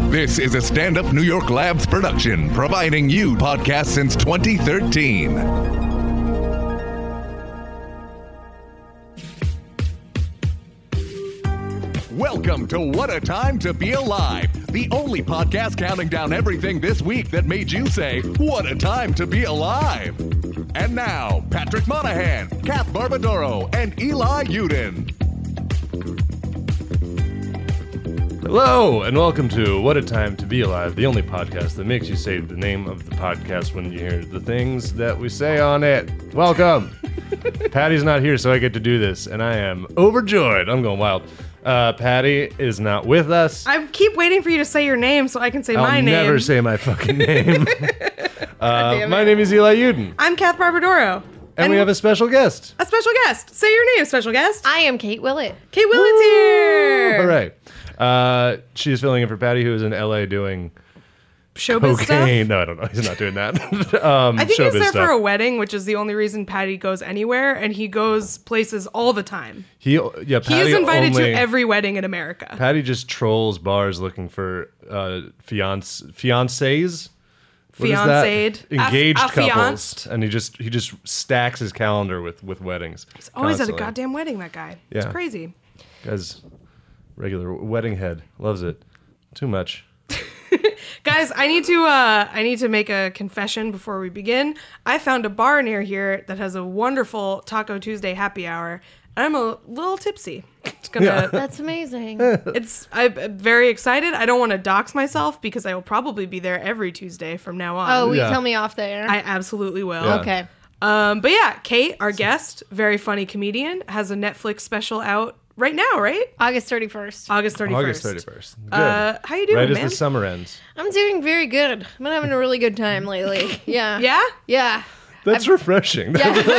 This is a Stand Up New York Labs production, providing you podcasts since 2013. Welcome to What a Time to Be Alive, the only podcast counting down everything this week that made you say, what a time to be alive. And now, Patrick Monahan, Kath Barbadoro, and Eli Uden. Hello, and welcome to What a Time to Be Alive, the only podcast that makes you say the name of the podcast when you hear the things that we say on it. Welcome. Patty's not here, so I get to do this, and I am overjoyed. I'm going wild. Patty is not with us. I keep waiting for you to say your name so I can say my name. I'll never say my fucking name. My name is Eli Uden. I'm Kath Barbadoro. And we have a special guest. A special guest. Say your name, special guest. I am Kate Willett. Kate Willett's here. Hooray. She is filling in for Patty, who is in LA doing showbiz cocaine. stuff? No, I don't know. He's not doing that. I think he's there stuff. for a wedding, which is the only reason Patty goes anywhere, and he goes places all the time. Patty He is invited to every wedding in America. Patty just trolls bars looking for fiancés. Fiancéed. Engaged couples. Affianced. And he just stacks his calendar with weddings. He's always constantly. at a goddamn wedding, that guy. Yeah. It's crazy. Guy's regular wedding head. Loves it. Too much. Guys, I need to make a confession before we begin. I found a bar near here that has a wonderful Taco Tuesday happy hour. I'm a little tipsy. It's gonna. That's amazing. I'm very excited. I don't want to dox myself because I will probably be there every Tuesday from now on. Oh, will you Yeah. tell me off there? I absolutely will. Yeah. Okay. But yeah, Kate, our guest, very funny comedian, has a Netflix special out right now, right? August 31st. August 31st. August 31st. Good. How you doing, right man? as the summer ends. I'm doing very good. I've been having a really good time lately. Yeah. Yeah? Yeah. That's refreshing.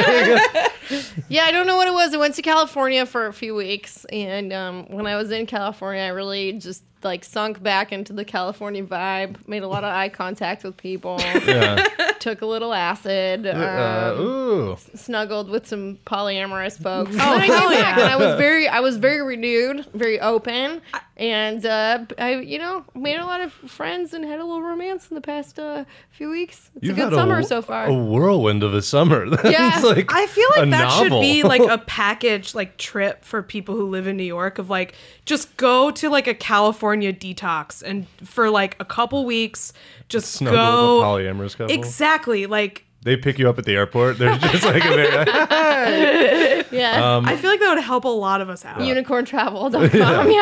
Yeah, I don't know what it was. I went to California for a few weeks, and when I was in California, I really just sunk back into the California vibe, made a lot of eye contact with people, Yeah. took a little acid, Ooh. snuggled with some polyamorous folks. Oh, And then I hell came back, yeah. and I was very renewed, very open, and I made a lot of friends and had a little romance in the past few weeks. It's You've a good had summer so far. A whirlwind of a summer. Yeah. I feel like a that novel. should be like a package trip for people who live in New York of just go to a California detox and for a couple weeks just Snuggle go with a polyamorous couple. exactly They pick you up at the airport. They're just a very, Yeah. I feel like that would help a lot of us out. Unicorntravel.com.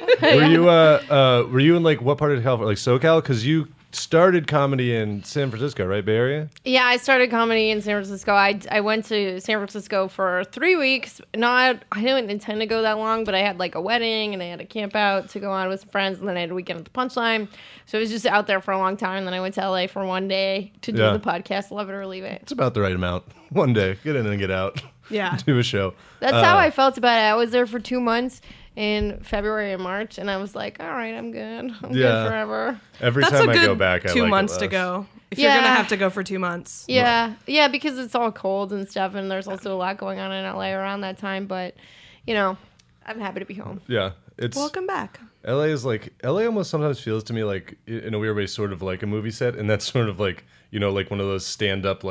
Yeah. Were you in what part of California? SoCal? Because you started comedy in San Francisco, right? Bay Area? Yeah, I started comedy in San Francisco. I went to San Francisco for 3 weeks. I didn't intend to go that long, but I had a wedding and I had a camp out to go on with some friends, and then I had a weekend at the Punchline. So I was just out there for a long time, and then I went to LA for one day to do Yeah. the podcast, love it or leave it. It's about the right amount. One day. Get in and get out. Yeah. Do a show. That's how I felt about it. I was there for 2 months in February and March, and I was like, all right, I'm good. I'm Yeah. good forever. Every That's time a I good go back, I 2 like it months to less. go. If you're Yeah. going to have to go for 2 months. Yeah, because it's all cold and stuff, and there's also a lot going on in LA around that time. But, I'm happy to be home. Yeah. It's Welcome back. LA is LA almost sometimes feels to me in a weird way sort of like a movie set, and that's sort of one of those stand up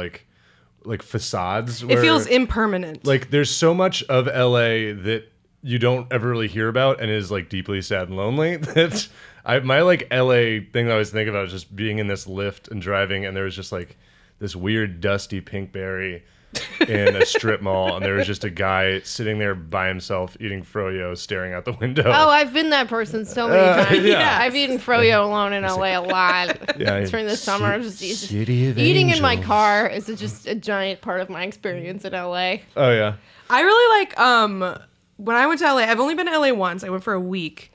facades. It feels impermanent. There's so much of LA that you don't ever really hear about and is deeply sad and lonely. That my LA thing that I was thinking about was just being in this lift and driving, and there was just this weird dusty Pinkberry in a strip mall, and there was just a guy sitting there by himself eating froyo, staring out the window. Oh, I've been that person so many times. yeah. I've eaten froyo alone in LA a lot. Yeah, During the summer. City of Eating in my Angels. car is just a giant part of my experience in LA. Oh yeah. I really when I went to LA, I've only been to LA once. I went for a week,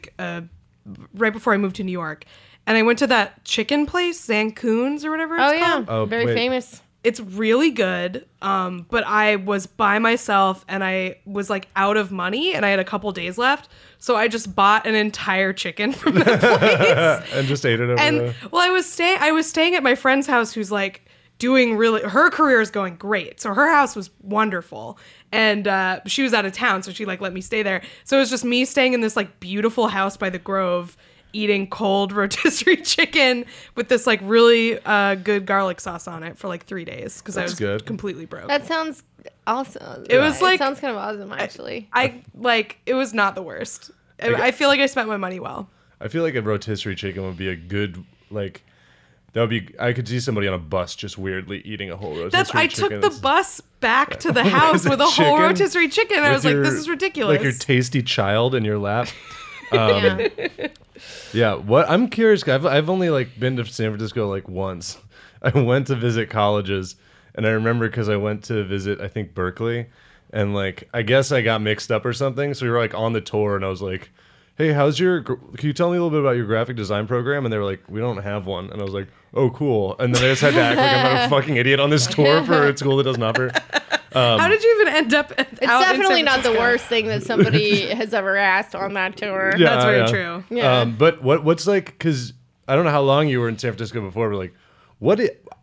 right before I moved to New York. And I went to that chicken place, Zancoon's or whatever it's Oh, yeah. called. Oh, Very wait. famous. It's really good. But I was by myself and I was out of money and I had a couple days left. So I just bought an entire chicken from that place. And just ate it over And there. I was staying at my friend's house who's doing really, her career is going great. So her house was wonderful. And she was out of town, so she let me stay there. So it was just me staying in this beautiful house by the Grove. eating cold rotisserie chicken with this like really good garlic sauce on it for like 3 days because I was good. completely broke. That sounds awesome. It was like- it sounds kind of awesome, actually. I like it was not the worst. I feel like I spent my money well. I feel like a rotisserie chicken would be a good like. That would be. I could see somebody on a bus just weirdly eating a whole rotisserie I chicken. took the bus back to the house with a whole chicken? rotisserie chicken. And I With was like, your- this is ridiculous. Like your tasty child in your lap. Yeah. Yeah, what I'm curious. I've only like been to San Francisco like once. I went to visit colleges, and I remember because I went to visit I think Berkeley, and like I guess I got mixed up or something. So we were like on the tour, and I was like, "Hey, can you tell me a little bit about your graphic design program?" And they were like, "We don't have one." And I was like, "Oh, cool." And then I just had to act like I'm not a fucking idiot on this tour for a school that doesn't offer. How did you even end up? It's definitely not the worst thing that somebody has ever asked on that tour. Yeah. That's very true. Yeah. But what's like? Because I don't know how long you were in San Francisco before, but like, what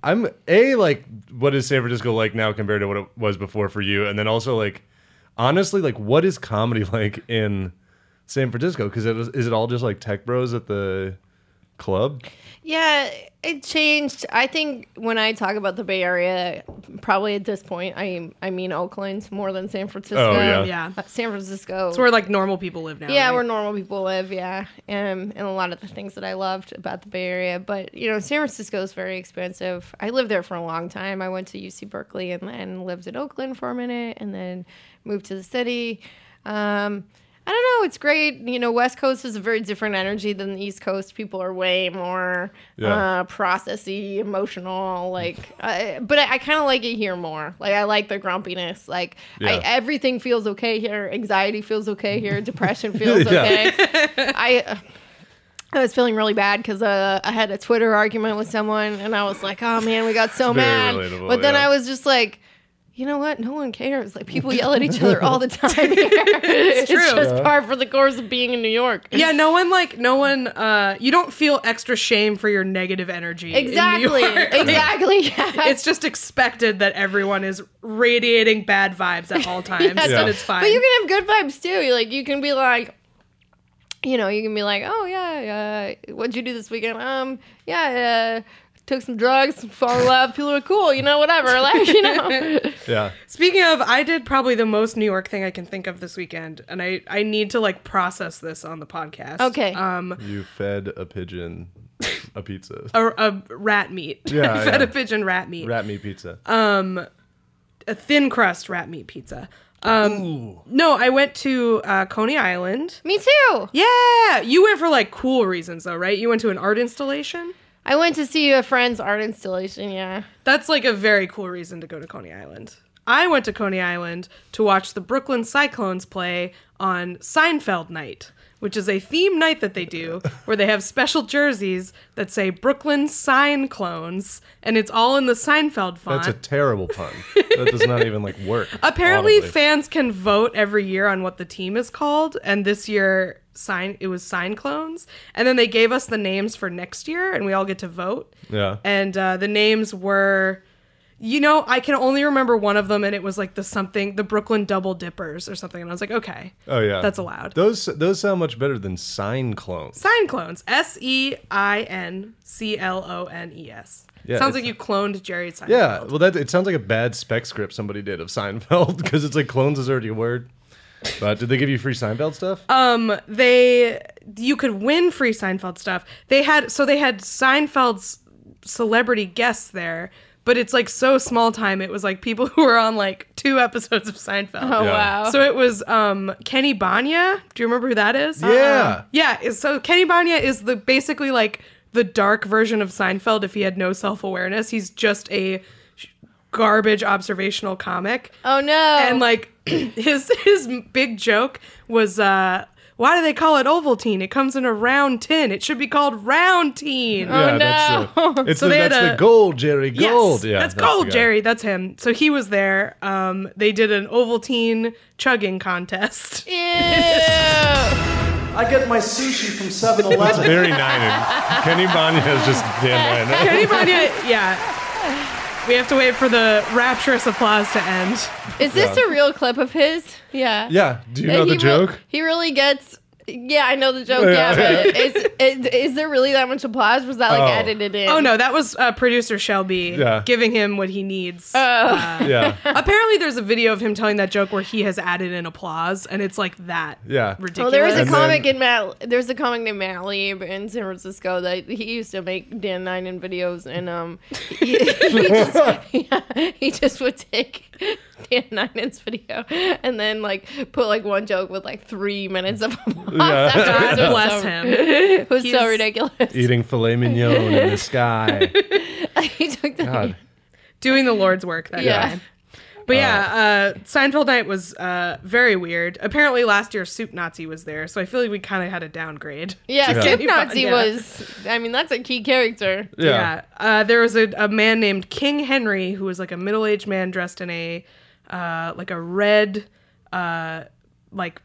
is San Francisco like now compared to what it was before for you? And then also like, honestly, like, what is comedy like in San Francisco? Because is it all just like tech bros at the club? Yeah, it changed. I think when I talk about the Bay Area, probably at this point, I mean Oakland more than San Francisco. Oh, yeah. Yeah. San Francisco. It's where like normal people live now. Yeah, right? where normal people live, yeah. And a lot of the things that I loved about the Bay Area. But, you know, San Francisco is very expensive. I lived there for a long time. I went to UC Berkeley and then lived in Oakland for a minute and then moved to the city. I don't know. It's great. You know, West Coast is a very different energy than the East Coast. People are way more processy, emotional. Like, but I kind of like it here more. Like, I like the grumpiness. Like, everything feels okay here. Anxiety feels okay here. Depression feels okay. I was feeling really bad because I had a Twitter argument with someone, and I was like, "Oh man, we got so Very mad." relatable, But then yeah. I was just like, you know what? No one cares. Like, people yell at each other all the time here. It's true. just par for the course of being in New York. Yeah, no one, you don't feel extra shame for your negative energy. Exactly. In New York. Exactly. Yeah. It's just expected that everyone is radiating bad vibes at all times, Yeah. and it's fine. But you can have good vibes too. Like, you can be like, you know, you can be like, oh yeah, what'd you do this weekend? Took some drugs, fall in love, people are cool, you know, whatever. Like, you know. Yeah. Speaking of, I did probably the most New York thing I can think of this weekend, and I need to like process this on the podcast. Okay. You fed a pigeon a pizza. A rat meat. Yeah, I fed yeah. a pigeon rat meat. Rat meat pizza. A thin crust rat meat pizza. No, I went to Coney Island. Me too. Yeah, you went for like cool reasons though, right? You went to an art installation. I went to see a friend's art installation, yeah. That's like a very cool reason to go to Coney Island. I went to Coney Island to watch the Brooklyn Cyclones play on Seinfeld Night, which is a theme night that they do where they have special jerseys that say Brooklyn Sign Clones, and it's all in the Seinfeld font. That's a terrible pun. That does not even like work. Apparently, audibly. fans can vote every year on what the team is called, and this year it was Sign Clones, and then they gave us the names for next year, and we all get to vote. Yeah. And the names were, you know, I can only remember one of them, and it was like the Brooklyn Double Dippers or something, and I was like, okay, Oh yeah. that's allowed. Those sound much better than sign clones. Sign Clones, Seinclones. Yeah, Sounds it's- like you cloned Jerry Seinfeld. Yeah, well, it sounds like a bad spec script somebody did of Seinfeld because it's like clones is already a word. But did they give you free Seinfeld stuff? You could win free Seinfeld stuff. They had Seinfeld's celebrity guests there, but it's like so small time. It was like people who were on like 2 episodes of Seinfeld. Oh, Yeah. wow. So it was Kenny Banya. Do you remember who that is? Yeah. Yeah. So Kenny Banya is basically like the dark version of Seinfeld if he had no self-awareness. He's just a garbage observational comic. Oh, no. And like his big joke was why do they call it Ovaltine? It comes in a round tin. It should be called Roundtine. Yeah, no. That's So they had the a- gold, Jerry. Gold. Yes, Yeah, that's the gold, guy. Jerry. That's him. So he was there. They did an Ovaltine chugging contest. Ew. I get my sushi from 7-Eleven. That's very nine. Kenny Banya is just damn right. Kenny Banya, yeah. We have to wait for the rapturous applause to end. Is this a real clip of his? Yeah. Yeah. Do you know the He joke? He really gets Yeah, I know the joke. Yeah, but is there really that much applause? Was that like edited in? Oh no, that was producer Shelby giving him what he needs. Yeah. Apparently, there's a video of him telling that joke where he has added in applause, and it's like that. Yeah. Ridiculous. Well, there was a And comic then- there's a comic named Matt Lieb in San Francisco that he used to make Dan Ninen videos, and he just would take Dan Ninen's video and then like put like one joke with like 3 minutes of applause. God It was bless so- him. It was so He's- ridiculous. Eating filet mignon in the sky. He took the God. Doing the Lord's work, that Yeah. guy. But Seinfeld night was very weird. Apparently, last year Soup Nazi was there, so I feel like we kind of had a downgrade. Yeah, Soup Yeah. Nazi Yeah. was. I mean, that's a key character. Yeah. There was a man named King Henry who was like a middle-aged man dressed in a like a red like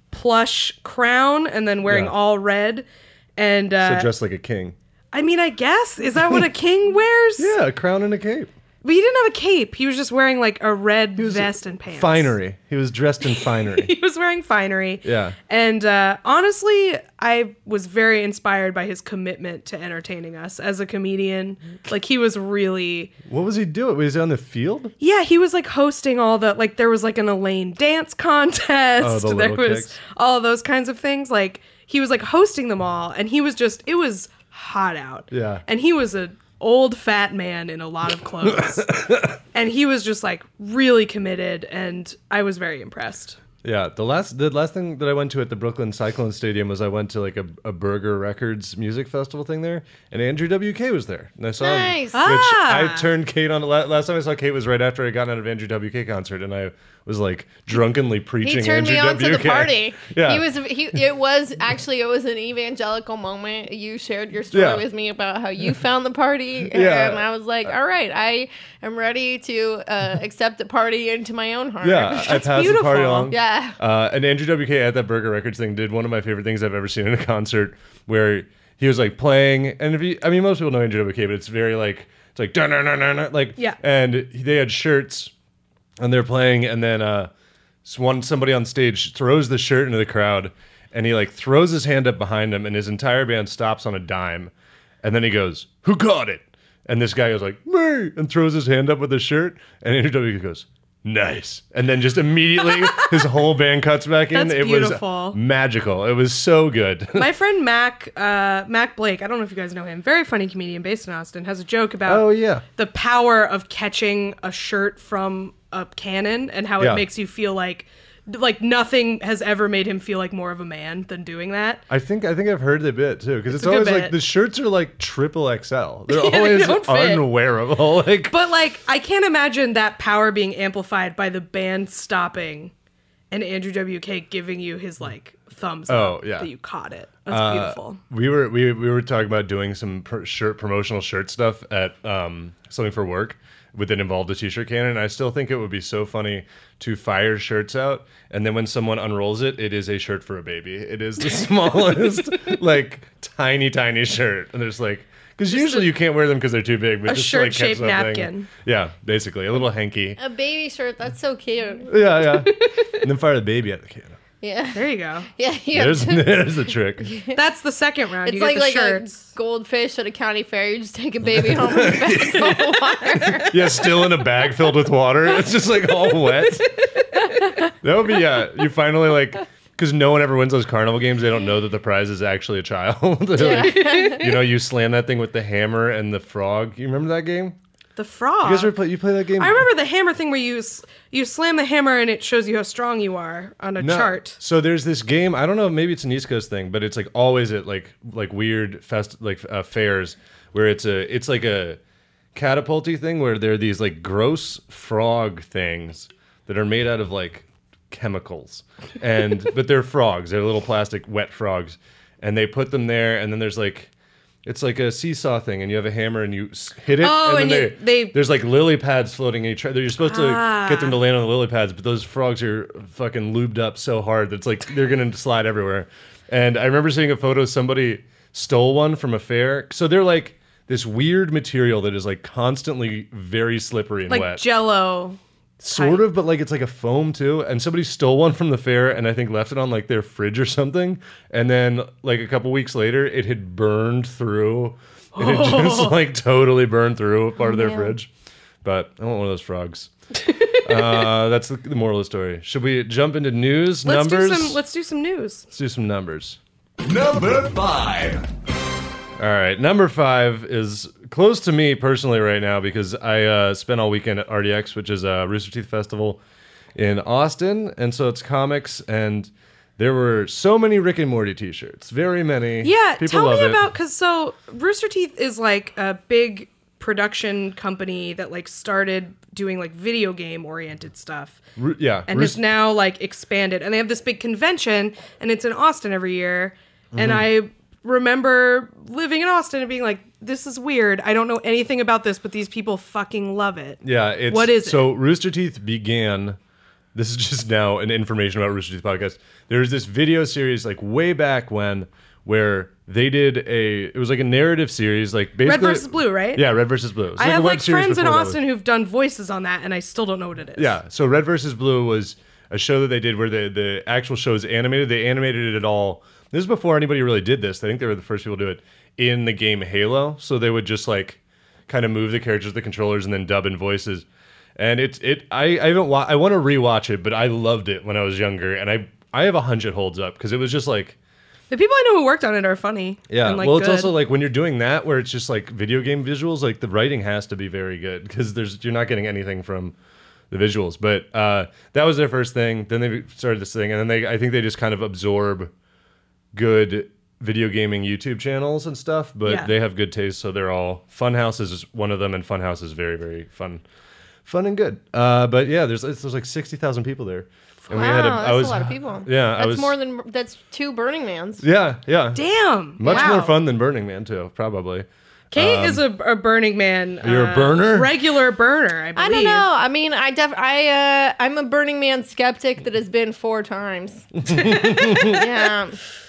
plush crown and then wearing Yeah. all red. And So dressed like a king. I mean, I guess, is that what a king wears? Yeah, a crown and a cape. But he didn't have a cape. He was just wearing like a red vest and pants. Finery. He was dressed in finery. He was wearing finery. Yeah. And honestly, I was very inspired by his commitment to entertaining us as a comedian. Like, he was really... What was he doing? Was he on the field? Yeah, he was like hosting all the... Like, there was like an Elaine dance contest. Oh, the there little was kicks. all those kinds of things. Like, he was like hosting them all. And he was just... It was hot out. Yeah. And he was a old fat man in a lot of clothes. And he was just like really committed, and I was very impressed. Yeah, the last thing that I went to at the Brooklyn Cyclone Stadium was I went to like a Burger Records music festival thing there, and Andrew WK was there, and I saw Nice. him, which Ah. I turned Kate on. Last time I saw Kate was right after I got out of Andrew WK concert, and I was like drunkenly preaching. He turned Andrew me on to WK. the party. Yeah, It was an evangelical moment. You shared your story Yeah. with me about how you found the party, Yeah. and I was like, all right, I am ready to accept the party into my own heart. Yeah, I passed the party beautiful. along. Yeah. And Andrew WK at that Burger Records thing did one of my favorite things I've ever seen in a concert, where he was like playing, and most people know Andrew WK, but it's very like it's like dun, dun, dun, dun, dun, like Yeah. and they had shirts, and they're playing, and then somebody on stage throws the shirt into the crowd, and he like throws his hand up behind him, and his entire band stops on a dime, and then he goes, "Who caught it?" And this guy goes like, "Me," and throws his hand up with his shirt, and Andrew WK goes, "Nice." And then just immediately his whole band cuts back in. That's It beautiful. was magical. It was so good. My friend Mac Blake, I don't know if you guys know him, very funny comedian based in Austin, has a joke about Oh, yeah. the power of catching a shirt from a cannon and how Yeah. it makes you feel like nothing has ever made him feel like more of a man than doing that. I think I've heard the bit too, because it's a good always bit. like the shirts are like triple XL. They're Yeah, always they don't fit. unwearable. Like But like, I can't imagine that power being amplified by the band stopping and Andrew WK giving you his like thumbs Oh, up yeah. that you caught it. That's beautiful. we were talking about doing some promotional shirt stuff at something for work that involved a t-shirt cannon. And I still think it would be so funny to fire shirts out, and then when someone unrolls it, it is a shirt for a baby. It is the smallest, like tiny shirt, and there's like. Because usually you can't wear them because they're too big. But A just to, like, catch shirt-shaped something. napkin. Yeah, basically. A little hanky. A baby shirt. That's so cute. Yeah. And then fire the baby out of the cannon. Yeah. There you go. Yeah. Yeah. There's the trick. That's the second round. It's you get like the a shirts. goldfish at a county fair. You just take a baby home with a bag full of water. Yeah, still in a bag filled with water. It's just like all wet. That would be, you finally like, because no one ever wins those carnival games. They don't know that the prize is actually a child. They're like, you slam that thing with the hammer and the frog. You remember that game? The frog. You guys ever play that game? I remember the hammer thing where you slam the hammer and it shows you how strong you are on a No. chart. So there's this game. I don't know. Maybe it's an East Coast thing, but it's like always at like weird fairs where it's like a catapulty thing where there are these like gross frog things that are made out of like chemicals, but they're frogs. They're little plastic wet frogs, and they put them there. And then there's like. It's like a seesaw thing, and you have a hammer, and you hit it, Oh, and then and they- there's like lily pads floating, and you're supposed to get them to land on the lily pads, but those frogs are fucking lubed up so hard that it's like they're gonna slide everywhere. And I remember seeing a photo, somebody stole one from a fair. So they're like this weird material that is like constantly very slippery and Like wet. Jello. Sort of, but like it's like a foam too. And somebody stole one from the fair and I think left it on like their fridge or something. And then like a couple weeks later, it had burned through. It had just like totally burned through part of their fridge. But I want one of those frogs. That's the moral of the story. Should we jump into news, numbers? Let's do some news. Let's do some numbers. Number 5. All right, number 5 is close to me personally right now because I spent all weekend at RDX, which is a Rooster Teeth festival in Austin, and so it's comics, and there were so many Rick and Morty t-shirts, very many. Yeah, people tell love me it. about, because so Rooster Teeth is like a big production company that like started doing like video game oriented stuff. And has now like expanded, and they have this big convention, and it's in Austin every year. And I remember living in Austin and being like, this is weird. I don't know anything about this, but these people fucking love it. Yeah, what is so Rooster Teeth began. This is just now an information about Rooster Teeth podcast. There's this video series like way back when where they did it was like a narrative series, like basically Red versus Blue, right? Yeah, Red versus Blue. I have like friends in Austin whoo've done voices on that, and I still don't know what it is. Yeah, so Red versus Blue was a show that they did where the actual show is animated. They animated it all. This is before anybody really did this. I think they were the first people to do it in the game Halo. So they would just like kind of move the characters, the controllers, and then dub in voices. And I want to rewatch it, but I loved it when I was younger, and I have a hunch it holds up because it was just like the people I know who worked on it are funny. Yeah, and, like, well, it's good. also like when you're doing that where it's just like video game visuals, like the writing has to be very good because you're not getting anything from the visuals. But that was their first thing. Then they started this thing, and then I think they just kind of absorb good video gaming YouTube channels and stuff, but they have good taste, so they're all Funhouse is one of them, and Funhouse is very, very fun and good. But yeah, there's like 60,000 people there. And Wow, that's a lot of people. Yeah, that's 2 Burning Mans. Yeah. Damn. Much more fun than Burning Man too, probably. Kate is a Burning Man. You're a burner? Regular burner, I believe. I don't know. I mean, I'm a Burning Man skeptic that has been 4 times. Yeah.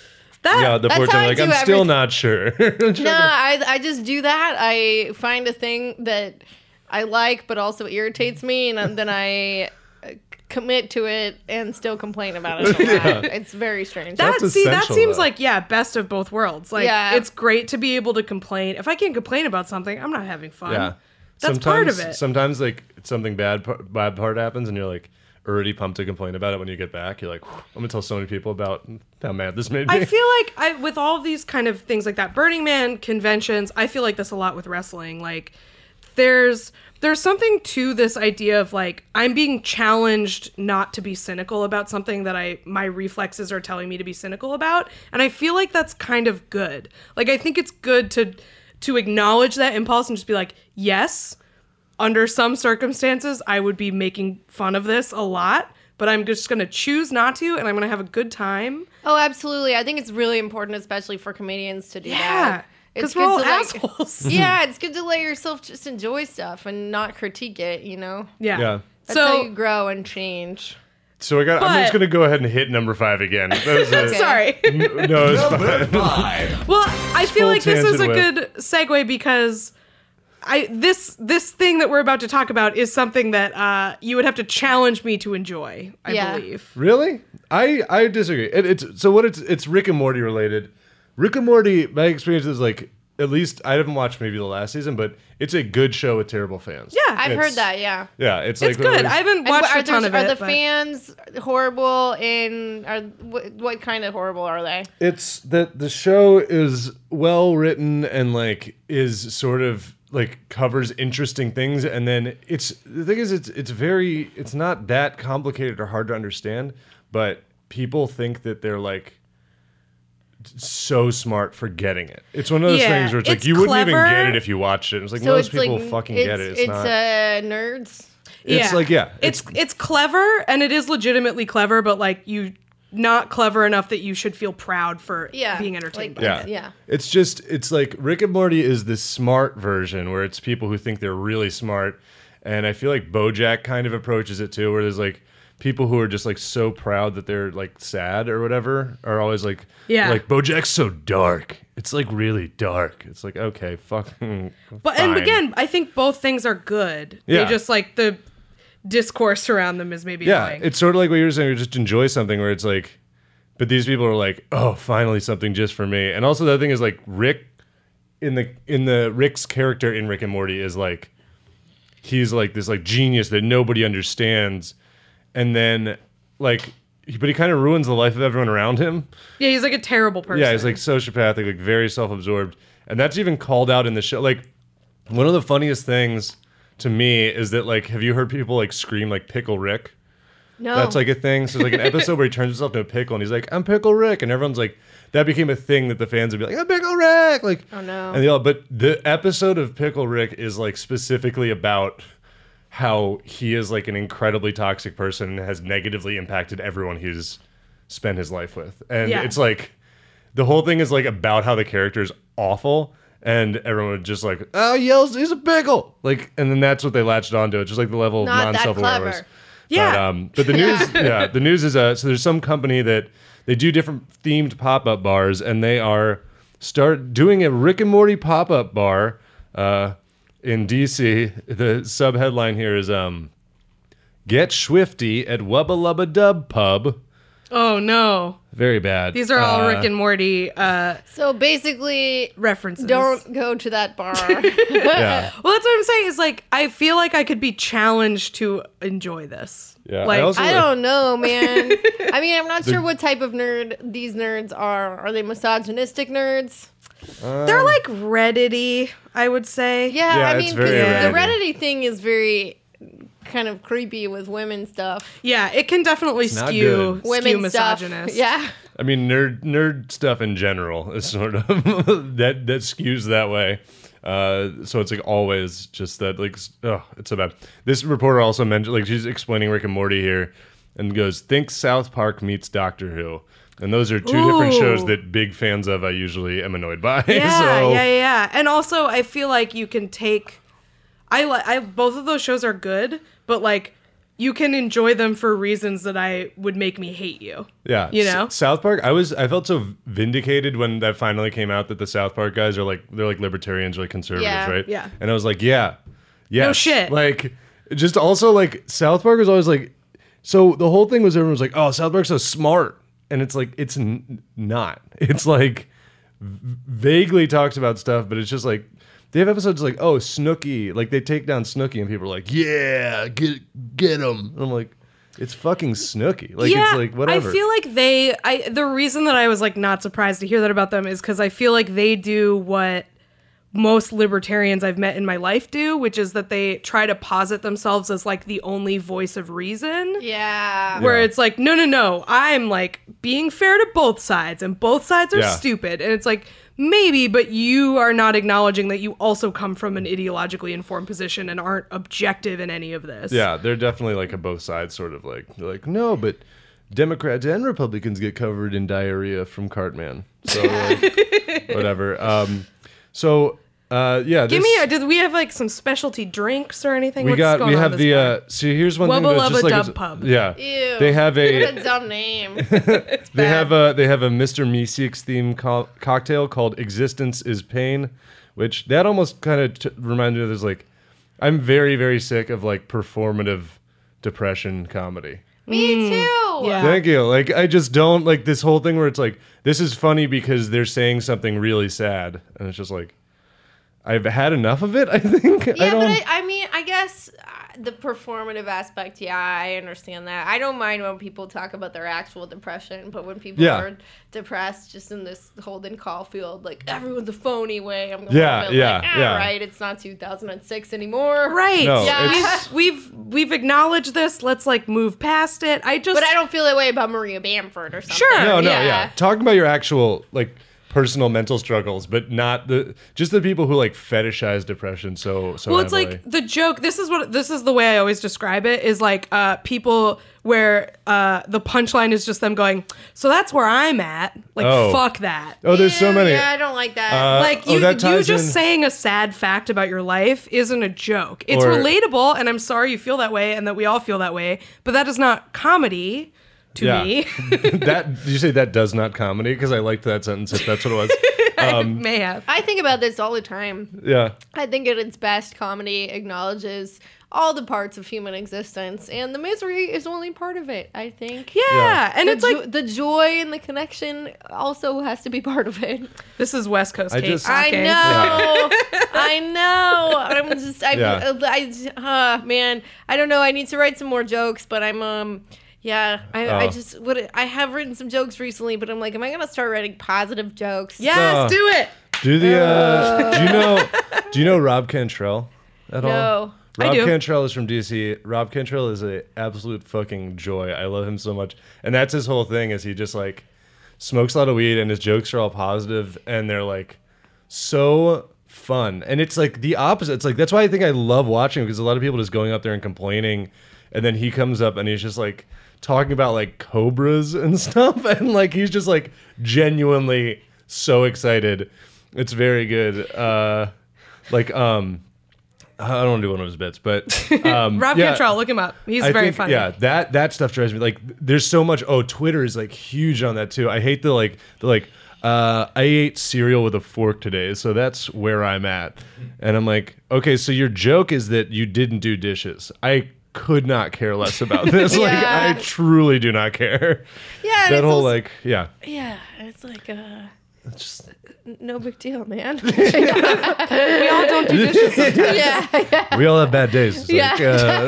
The that's fourth how time, I like do I'm still not sure. No, I just do that. I find a thing that I like, but also irritates me, and then I commit to it and still complain about it a lot. It's very strange. That essential, seems though. like best of both worlds. Like it's great to be able to complain. If I can't complain about something, I'm not having fun. Yeah, that's part of it. Sometimes like something bad part happens, and you're like already pumped to complain about it when you get back. You're like, I'm gonna tell so many people about how mad this made me. I feel like with all of these kind of things like that, Burning Man conventions, I feel like this a lot with wrestling. Like there's something to this idea of like I'm being challenged not to be cynical about something that my reflexes are telling me to be cynical about, and I feel like that's kind of good. Like I think it's good to acknowledge that impulse and just be like, yes, under some circumstances I would be making fun of this a lot, but I'm just going to choose not to, and I'm going to have a good time. Oh, absolutely. I think it's really important, especially for comedians, to do that. Yeah. Because we're all to, assholes. Yeah, it's good to let yourself just enjoy stuff and not critique it, you know? Yeah. That's how you grow and change. So I'm just going to go ahead and hit number 5 again. Sorry. No, it's Number fine. 5. Well, I feel like this is a tangent good segue because this thing that we're about to talk about is something that you would have to challenge me to enjoy, I believe. Really? I disagree. It's Rick and Morty related. Rick and Morty, my experience is like, at least I haven't watched maybe the last season, but it's a good show with terrible fans. Yeah. I've heard that, yeah. Yeah, it's It's good. I haven't watched a ton of it. Are the but fans horrible what kind of horrible are they? It's that the show is well written and like is sort of like covers interesting things, and then the thing is it's not that complicated or hard to understand, but people think that they're like so smart for getting it. It's one of those things where it's like you wouldn't even get it if you watched it. It's like most people fucking get it. It's not nerds. It's like it's clever, and it is legitimately clever, but like you not clever enough that you should feel proud for being entertained by it. Yeah. It's like Rick and Morty is the smart version where it's people who think they're really smart, and I feel like BoJack kind of approaches it too, where there's like people who are just like so proud that they're like sad or whatever are always like, like BoJack's so dark. It's like really dark. It's like, okay, fucking. But fine. And again, I think both things are good. Yeah. They just like discourse around them is maybe annoying. It's sort of like what you were saying. You just enjoy something where it's like, but these people are like, oh, finally something just for me. And also the other thing is like Rick in the Rick's character in Rick and Morty is like, he's like this like genius that nobody understands, and then like, but he kind of ruins the life of everyone around him. Yeah, he's like a terrible person. Yeah, he's like sociopathic, like very self-absorbed, and that's even called out in the show. Like one of the funniest things to me is that like, have you heard people like scream like Pickle Rick? No. That's like a thing. So there's like an episode where he turns himself into a pickle and he's like, I'm Pickle Rick. And everyone's like, that became a thing that the fans would be like, I'm Pickle Rick. Like, Oh, no. And they all, but the episode of Pickle Rick is like specifically about how he is like an incredibly toxic person and has negatively impacted everyone he's spent his life with. And it's like, the whole thing is like about how the character is awful. And everyone would just like, oh, yells, he's a pickle. Like, and then that's what they latched onto. It's just like the level of Not that non-self-awareness. clever. Yeah. But the news, the news is so there's some company that they do different themed pop-up bars, and they are start doing a Rick and Morty pop-up bar in DC. The sub-headline here is Get Swifty at Wubba Lubba Dub Pub. Oh no. Very bad. These are all Rick and Morty So basically, references. don't go to that bar. Yeah. Well, that's what I'm saying is like, I feel like I could be challenged to enjoy this. Yeah, Like, I also I like- don't know, man. I mean, I'm not sure what type of nerd these nerds are. Are they misogynistic nerds? they're like Reddit-y, I would say. Yeah, Yeah, I it's mean, very because the Reddit-y. Reddit thing is very kind of creepy with women stuff. Yeah, it can definitely not skew good. Women stuff. misogynist. Yeah. I mean, nerd stuff in general is sort of that skews that way. So it's like always just that like, oh, it's so bad. This reporter also mentioned, like, she's explaining Rick and Morty here and goes, think South Park meets Doctor Who. And those are two different shows Ooh. that big fans of I usually am annoyed by. Yeah, So, yeah. And also, I feel like you can take, I both of those shows are good, but like, you can enjoy them for reasons that I would make me hate you. yeah. You know? South Park, I felt so vindicated when that finally came out that the South Park guys are like, they're like libertarians or like conservatives, Yeah. right? Yeah. And I was like, yeah. Yes. No shit. Like, just also like, South Park was always like, so the whole thing was everyone was like, oh, South Park's so smart. And it's like, it's not. It's like, vaguely talks about stuff, but it's just like, they have episodes like, oh, Snooki. Like, they take down Snooki and people are like, yeah, get him. And I'm like, it's fucking Snooki. Like, Yeah, it's like, whatever. I feel like the reason that I was like not surprised to hear that about them is because I feel like they do what most libertarians I've met in my life do, which is that they try to posit themselves as like the only voice of reason. Yeah. Where it's like, no, I'm like being fair to both sides and both sides are Yeah. stupid. And it's like, maybe, but you are not acknowledging that you also come from an ideologically informed position and aren't objective in any of this. Yeah, they're definitely like a both sides sort of like, they're like, no, but Democrats and Republicans get covered in diarrhea from Cartman. So, like, whatever. Yeah. Give me did we have like some specialty drinks or anything? We What's got. going We on have this the. bar? See, here's one thing. Wubba That's just Lubba like Dub Pub. Yeah. Ew. They have What a. a dumb name. They have a Mr. Meeseeks themed cocktail called "Existence Is Pain," which that almost kind of reminded me of this. Like, I'm very very sick of like performative depression comedy. Me too. Yeah. Thank you. Like, I just don't like this whole thing where it's like, this is funny because they're saying something really sad, and it's just like, I've had enough of it. I think. Yeah, don't, but I mean, I guess the performative aspect, yeah, I understand that. I don't mind when people talk about their actual depression, but when people Yeah. are depressed just in this Holden Caulfield, like, everyone's a phony way, I'm going Yeah, to be yeah, like, yeah. right, it's not 2006 anymore. Right. No, Yeah. it's- We've acknowledged this. Let's like move past it. But But I don't feel that way about Maria Bamford or something. Sure. no, yeah. Talking about your actual like personal mental struggles, but not the people who like fetishize depression so Well, it's heavily. like the joke. This is the way I always describe it. Is like people where the punchline is just them going. So that's where I'm at. Like Oh. fuck that. Oh, there's so many. Yeah, I don't like that. Like oh, you that ties just in- saying a sad fact about your life isn't a joke. It's Or- relatable, and I'm sorry you feel that way, and that we all feel that way. But that is not comedy. to me. Did you say that does not comedy? Because I liked that sentence. If that's what it was. I may have. I think about this all the time. Yeah. I think at its best, comedy acknowledges all the parts of human existence, and the misery is only part of it, I think. Yeah, and The it's like the joy and the connection also has to be part of it. this is West Coast I Kate just- I talking. know. I know. I'm just, man, I don't know. I need to write some more jokes, but I'm, I just, I have written some jokes recently, but I'm like, am I going to start writing positive jokes? Yes, do it. Do the do you know Rob Cantrell at all? No. Rob I do. Cantrell is from DC. Rob Cantrell is an absolute fucking joy. I love him so much. And that's his whole thing is he just like smokes a lot of weed and his jokes are all positive and they're like so fun. And it's like the opposite. It's like that's why I think I love watching him because a lot of people just going up there and complaining and then he comes up and he's just like talking about like cobras and stuff and like he's just like genuinely so excited. It's very good. I don't want to do one of his bits, but Rob Cantrell, look him up. He's I very think, funny. Yeah, that stuff drives me. Like, there's so much. Oh, Twitter is like huge on that too. I hate I ate cereal with a fork today, so that's where I'm at. And I'm like, okay, so your joke is that you didn't do dishes. I could not care less about this. Like, Yeah. I truly do not care. Yeah. and That it's whole also- like, yeah. yeah, it's like, It's just, no big deal, man. We all don't do dishes sometimes. yeah. we all have bad days. It's Yeah.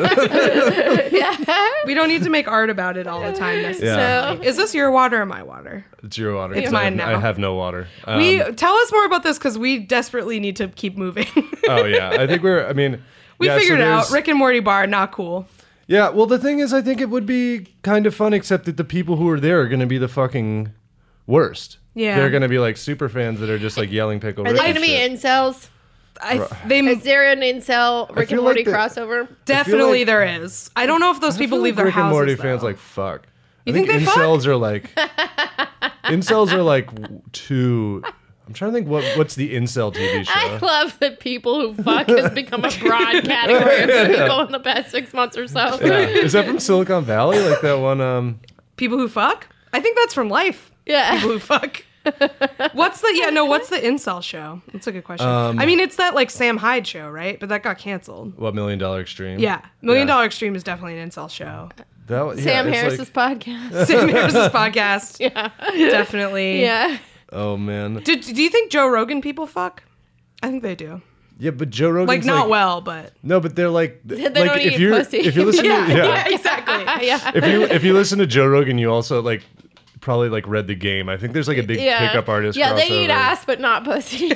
We don't need to make art about it all the time necessarily. So, Is this your water or my water? It's your water. It's 'cause mine now. I have no water. We tell us more about this because we desperately need to keep moving. Oh yeah, I think We yeah, figured so it out. there's- Rick and Morty bar, not cool. Yeah, well, the thing is, I think it would be kind of fun, except that the people who are there are going to be the fucking worst. Yeah. They're going to be like super fans that are just like yelling pickle. are they going to be incels? Is there an incel Rick feel and Morty like crossover? Definitely like- there is. I don't know if those people leave their Rick houses. and Morty though. fans like fuck. You I think they fuck? incels are like incels are like too. I'm trying to think what's the incel TV I show. love that people who fuck has become a broad category of people in the past 6 months or so. Yeah. Is that from Silicon Valley? Like that one? People who fuck? I think that's from Life. Yeah. People who fuck. What's the incel show? That's a good question. I mean, it's that like Sam Hyde show, right? But that got canceled. What $1 Million Extreme? Yeah. Million Dollar Extreme is definitely an incel show. Sam it's Harris's like, podcast. Sam Harris's podcast. Yeah. Definitely. Yeah. oh man. Do you think Joe Rogan people fuck? I think they do. Yeah, but Joe Rogan's Like, not well, but. No, but they're like They like don't if eat you're pussy. if you listen to Yeah, exactly. Yeah. if you listen to Joe Rogan, you also like probably like read the game. I think there's like a big Yeah. pickup artist. Yeah, they crossover. eat ass, but not pussy.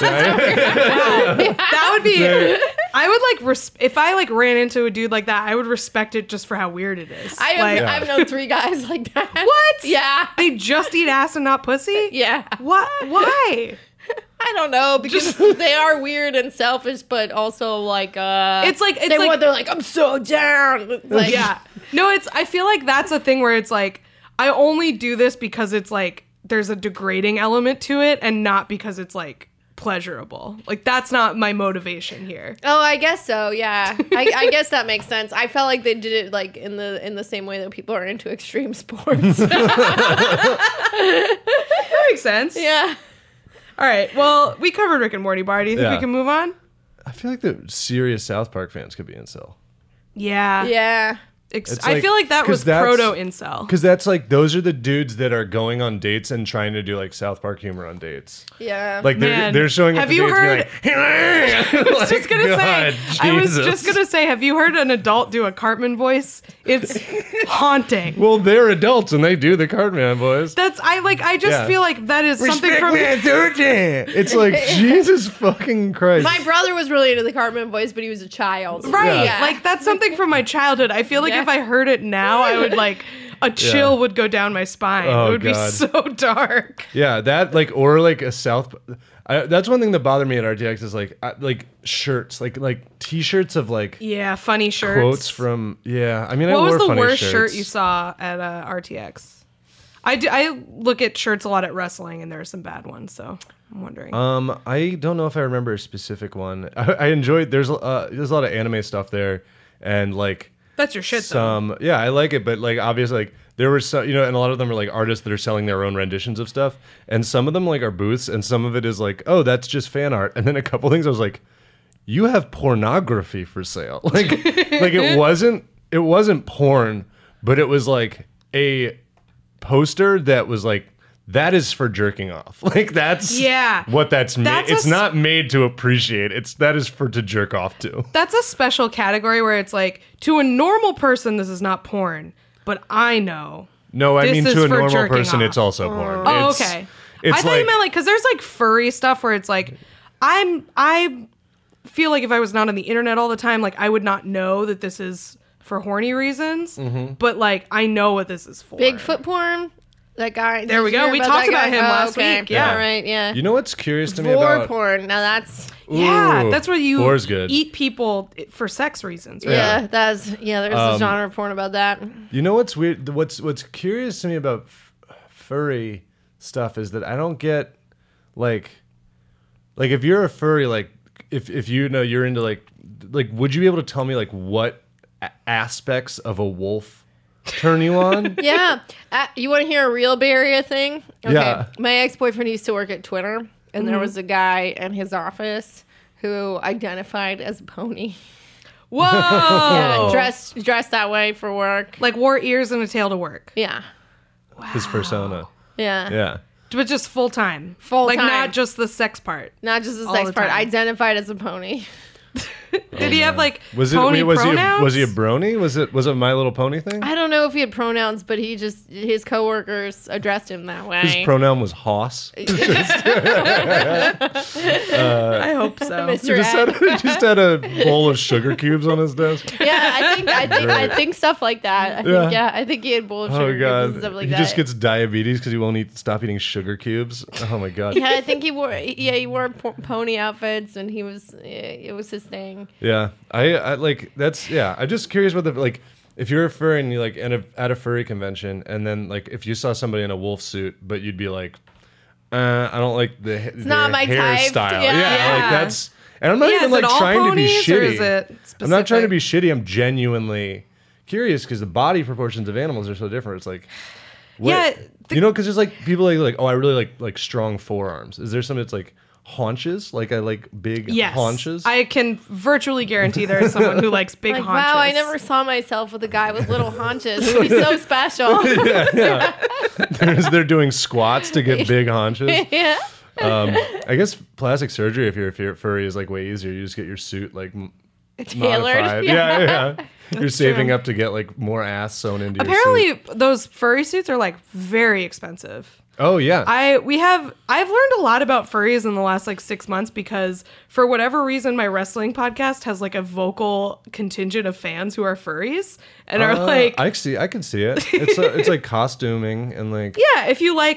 That would be. I would like if I like ran into a dude like that, I would respect it just for how weird it is. I've known 3 guys like that. What? Yeah. They just eat ass and not pussy? Yeah. What? Why? I don't know because they are weird and selfish, but also like It's like they're like I'm so down. It's like, yeah. No, I feel like that's a thing where it's like I only do this because it's like there's a degrading element to it and not because it's like pleasurable. Like that's not my motivation here. Oh, I guess so. Yeah, I guess that makes sense. I felt like they did it like in the same way that people are into extreme sports. That makes sense. Yeah. All right. Well, we covered Rick and Morty bar. Do you think Yeah. we can move on? I feel like the serious South Park fans could be incel. Yeah. Yeah. It's I like- feel like that 'cause was that's- proto incel. Because that's like those are the dudes that are going on dates and trying to do like South Park humor on dates. Yeah. Like Man, they're showing up. have to you dates and heard- being like, I was just gonna say. I was just gonna say. Have you heard an adult do a Cartman voice? It's haunting. Well, they're adults and they do the Cartman voice. I just Yeah. feel like that is something from. It's like Jesus fucking Christ. My brother was really into the Cartman voice, but he was a child. Right. Yeah. Like that's something from my childhood. I feel like Yeah. if I heard it now, I would like a chill would go down my spine. Oh, it would God. be so dark. Yeah, that like or like a South. That's one thing that bothered me at RTX is like shirts, like T-shirts of like Yeah, funny shirts. quotes from. Yeah, I mean, I What wore was the funny worst shirts. shirt you saw at RTX? I look at shirts a lot at wrestling, and there are some bad ones. So I'm wondering. I don't know if I remember a specific one. I enjoyed. There's a lot of anime stuff there, and like That's your shit, though. some. Yeah, I like it, but like obviously, like there were some, you know, and a lot of them are like artists that are selling their own renditions of stuff, and some of them like are booths, and some of it is like, oh, that's just fan art, and then a couple things I was like, you have pornography for sale, like it wasn't porn, but it was like a poster that was like, that is for jerking off. Like that's what that's made. It's not made to appreciate. That is to jerk off to. That's a special category where it's like, to a normal person, this is not porn, but I know. No, I mean to a normal person, off. it's also porn. Oh, okay. I thought you meant like, because there's like furry stuff where it's like, I feel like if I was not on the internet all the time, like I would not know that this is for horny reasons, but like I know what this is for. Bigfoot porn. That guy. There we go. We talked about him last week. Yeah. All right. Yeah. You know what's curious to me Vor about porn. Now that's. Yeah, that's where you Vor's good. eat people for sex reasons. Right? Yeah, there's a genre of porn about that. You know what's weird? What's curious to me about furry stuff is that I don't get like if you're a furry, like if you know you're into like would you be able to tell me like what aspects of a wolf turn you on? Yeah. You want to hear a real Bay Area thing? Okay. Yeah. My ex-boyfriend used to work at Twitter, and there was a guy in his office who identified as a pony. Whoa! Yeah, dressed that way for work. Like wore ears and a tail to work. Yeah. His persona. Yeah. Yeah. But just full time. Full like time. not just the sex part. Not just the All sex the part. time. Identified as a pony. Did he have like Was pony was pronouns? he a brony? Was it a My Little Pony thing? I don't know if he had pronouns, but his coworkers addressed him that way. His pronoun was hoss. I hope so. Mr. He just had a bowl of sugar cubes on his desk. Yeah, I think stuff like that. I think he had bullshit Oh and god, stuff like he that. just gets diabetes because he won't stop eating sugar cubes. Oh my god. Yeah, I think he wore pony outfits, and it was his thing. Yeah, I like that's I'm just curious about the like if you're a furry and you like at a furry convention, and then like if you saw somebody in a wolf suit, but you'd be like, I don't like their not my type. hairstyle. Yeah. Like that's, and I'm not even like trying to be shitty. I'm not trying to be shitty. I'm genuinely curious because the body proportions of animals are so different. It's like, what, you know, because there's like people like oh I really like strong forearms. Is there something that's like haunches? Like I like big haunches. I can virtually guarantee there is someone who likes big Like, haunches. wow, I never saw myself with a guy with little haunches. He's so special. yeah. They're doing squats to get big haunches. Yeah. I guess plastic surgery, if you're furry, is like way easier. You just get your suit like Tailored. modified. Yeah. You're saving up to get like more ass sewn into your suit. Apparently, those furry suits are like very expensive. Oh yeah. I've learned a lot about furries in the last like 6 months because for whatever reason my wrestling podcast has like a vocal contingent of fans who are furries and are like I can see it. It's like costuming and like if you like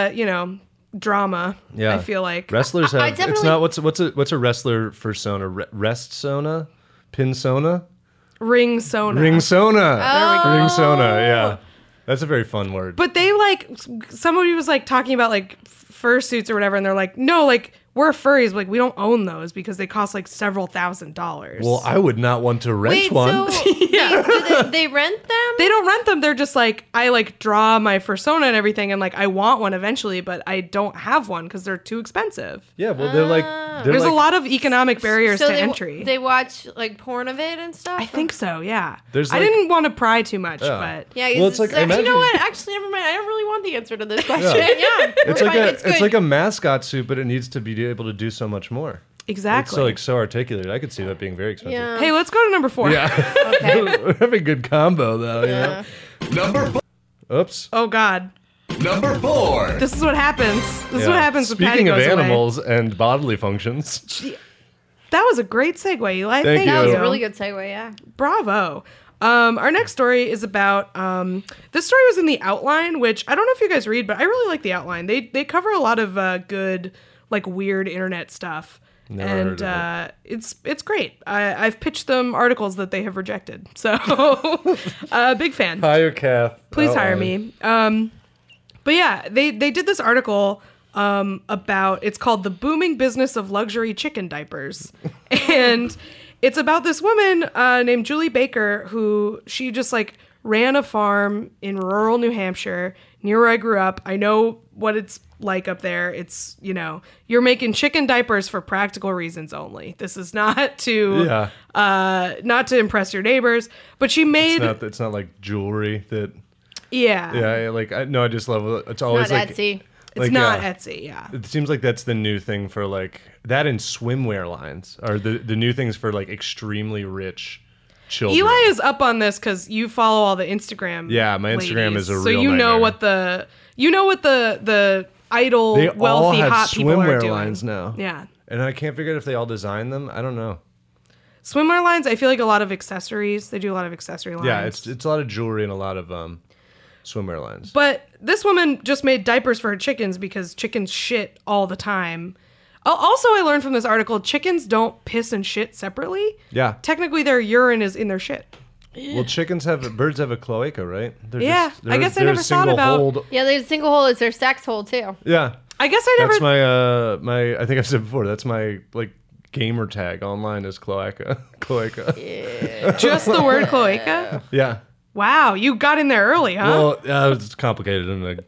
drama. Yeah. I feel like wrestlers have. I It's definitely- not what's a wrestler fursona? Restsona, pinsona, ring sona. ringsona. There we go. Ringsona. Yeah, that's a very fun word. But they like somebody was like talking about like fursuits or whatever, and they're like, no, like we're furries, like we don't own those because they cost like several $1,000s. Well, I would not want to rent Wait, one. so they rent them? They don't rent them. They're just like, I like draw my fursona and everything, and like I want one eventually, but I don't have one because they're too expensive. Yeah, well, they're like There's a lot of economic barriers So to they, entry. They watch like porn of it and stuff? I think so, yeah. There's, I like- didn't want to pry too much, Yeah. but Yeah, Well, it's like, you imagine- know what? Actually, never mind. I don't really want the answer to this question. Yeah, It's like it's it's good. like a mascot suit, but it needs to be able to do so much more. exactly. It's so articulated. I could see that being very expensive. Yeah. Hey, let's go to number 4. Yeah. Okay. We're having a good combo though. You know? Number Oops. Oh God, number 4. this is what happens. This is what Yeah. happens when Patty Speaking of goes away. animals and bodily functions, That was a great segue, Eli. Thank Thank you. That was you. a really good segue, yeah. Bravo. Our next story is about this story was in the outline, which I don't know if you guys read, but I really like the outline. They cover a lot of good, like weird internet stuff. Never and heard of it's great. I've pitched them articles that they have rejected. So big fan. hire Kath. Please hire Outline. me. But yeah, they did this article about, it's called The Booming Business of Luxury Chicken Diapers. And it's about this woman named Julie Baker who she just like ran a farm in rural New Hampshire near where I grew up. I know what it's like up there. It's, you're making chicken diapers for practical reasons only. This is not to not to impress your neighbors, but she made It's not like jewelry that. Yeah. Yeah, I just love it. It's always Not like Etsy. It's not Etsy, yeah. It seems like that's the new thing for like that, and swimwear lines are the new things for like extremely rich children. Eli is up on this because you follow all the Instagram. Yeah, my Instagram ladies, is a so real you know nightmare. what the idle They all wealthy have hot people are swimwear doing. lines now. Yeah. And I can't figure out if they all design them. I don't know. Swimwear lines, I feel like a lot of accessories. They do a lot of accessory lines. Yeah, it's a lot of jewelry and a lot of swimwear lines. But this woman just made diapers for her chickens because chickens shit all the time. Also, I learned from this article, chickens don't piss and shit separately. Yeah. Technically, their urine is in their shit. Well, birds have a cloaca, right? Yeah, I guess I never thought about- Yeah, the single hole is their sex hole too. Yeah. I guess I never... That's my I think I've said before, that's my like gamer tag online is cloaca. Cloaca. Just the word cloaca? Yeah. Wow, you got in there early, huh? Well, it's complicated and like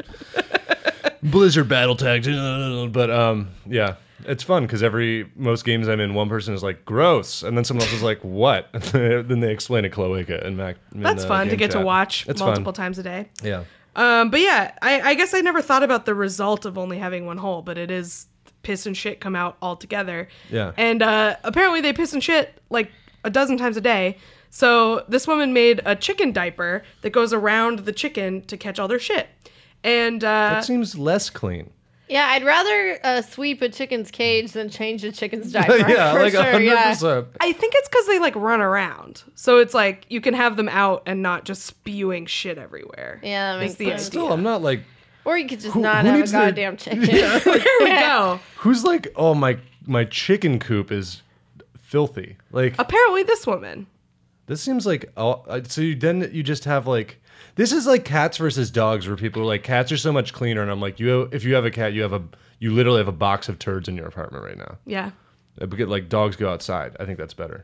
Blizzard battle tags, but yeah, it's fun because most games I'm in, one person is like gross, and then someone else is like what? Then they explain a cloaca and That's fun to game get chat. to watch It's multiple fun. times a day. Yeah. But yeah, I guess I never thought about the result of only having one hole, but it is piss and shit come out all together. Yeah. And apparently they piss and shit like a dozen times a day. So this woman made a chicken diaper that goes around the chicken to catch all their shit. And That seems less clean. Yeah, I'd rather sweep a chicken's cage than change a chicken's diaper. Yeah, for like sure. 100%. Yeah. I think it's because they like run around. So it's like you can have them out and not just spewing shit everywhere. Yeah, that Is makes the sense. idea. Still, I'm not like Or you could just Who- not who have a needs their- goddamn chicken. There we go. who's like, oh my chicken coop is filthy. Like Apparently this woman. this seems like so you just have like this is like cats versus dogs where people are like cats are so much cleaner, and I'm like if you have a cat you literally have a box of turds in your apartment right now. Yeah. Because like dogs go outside. I think that's better.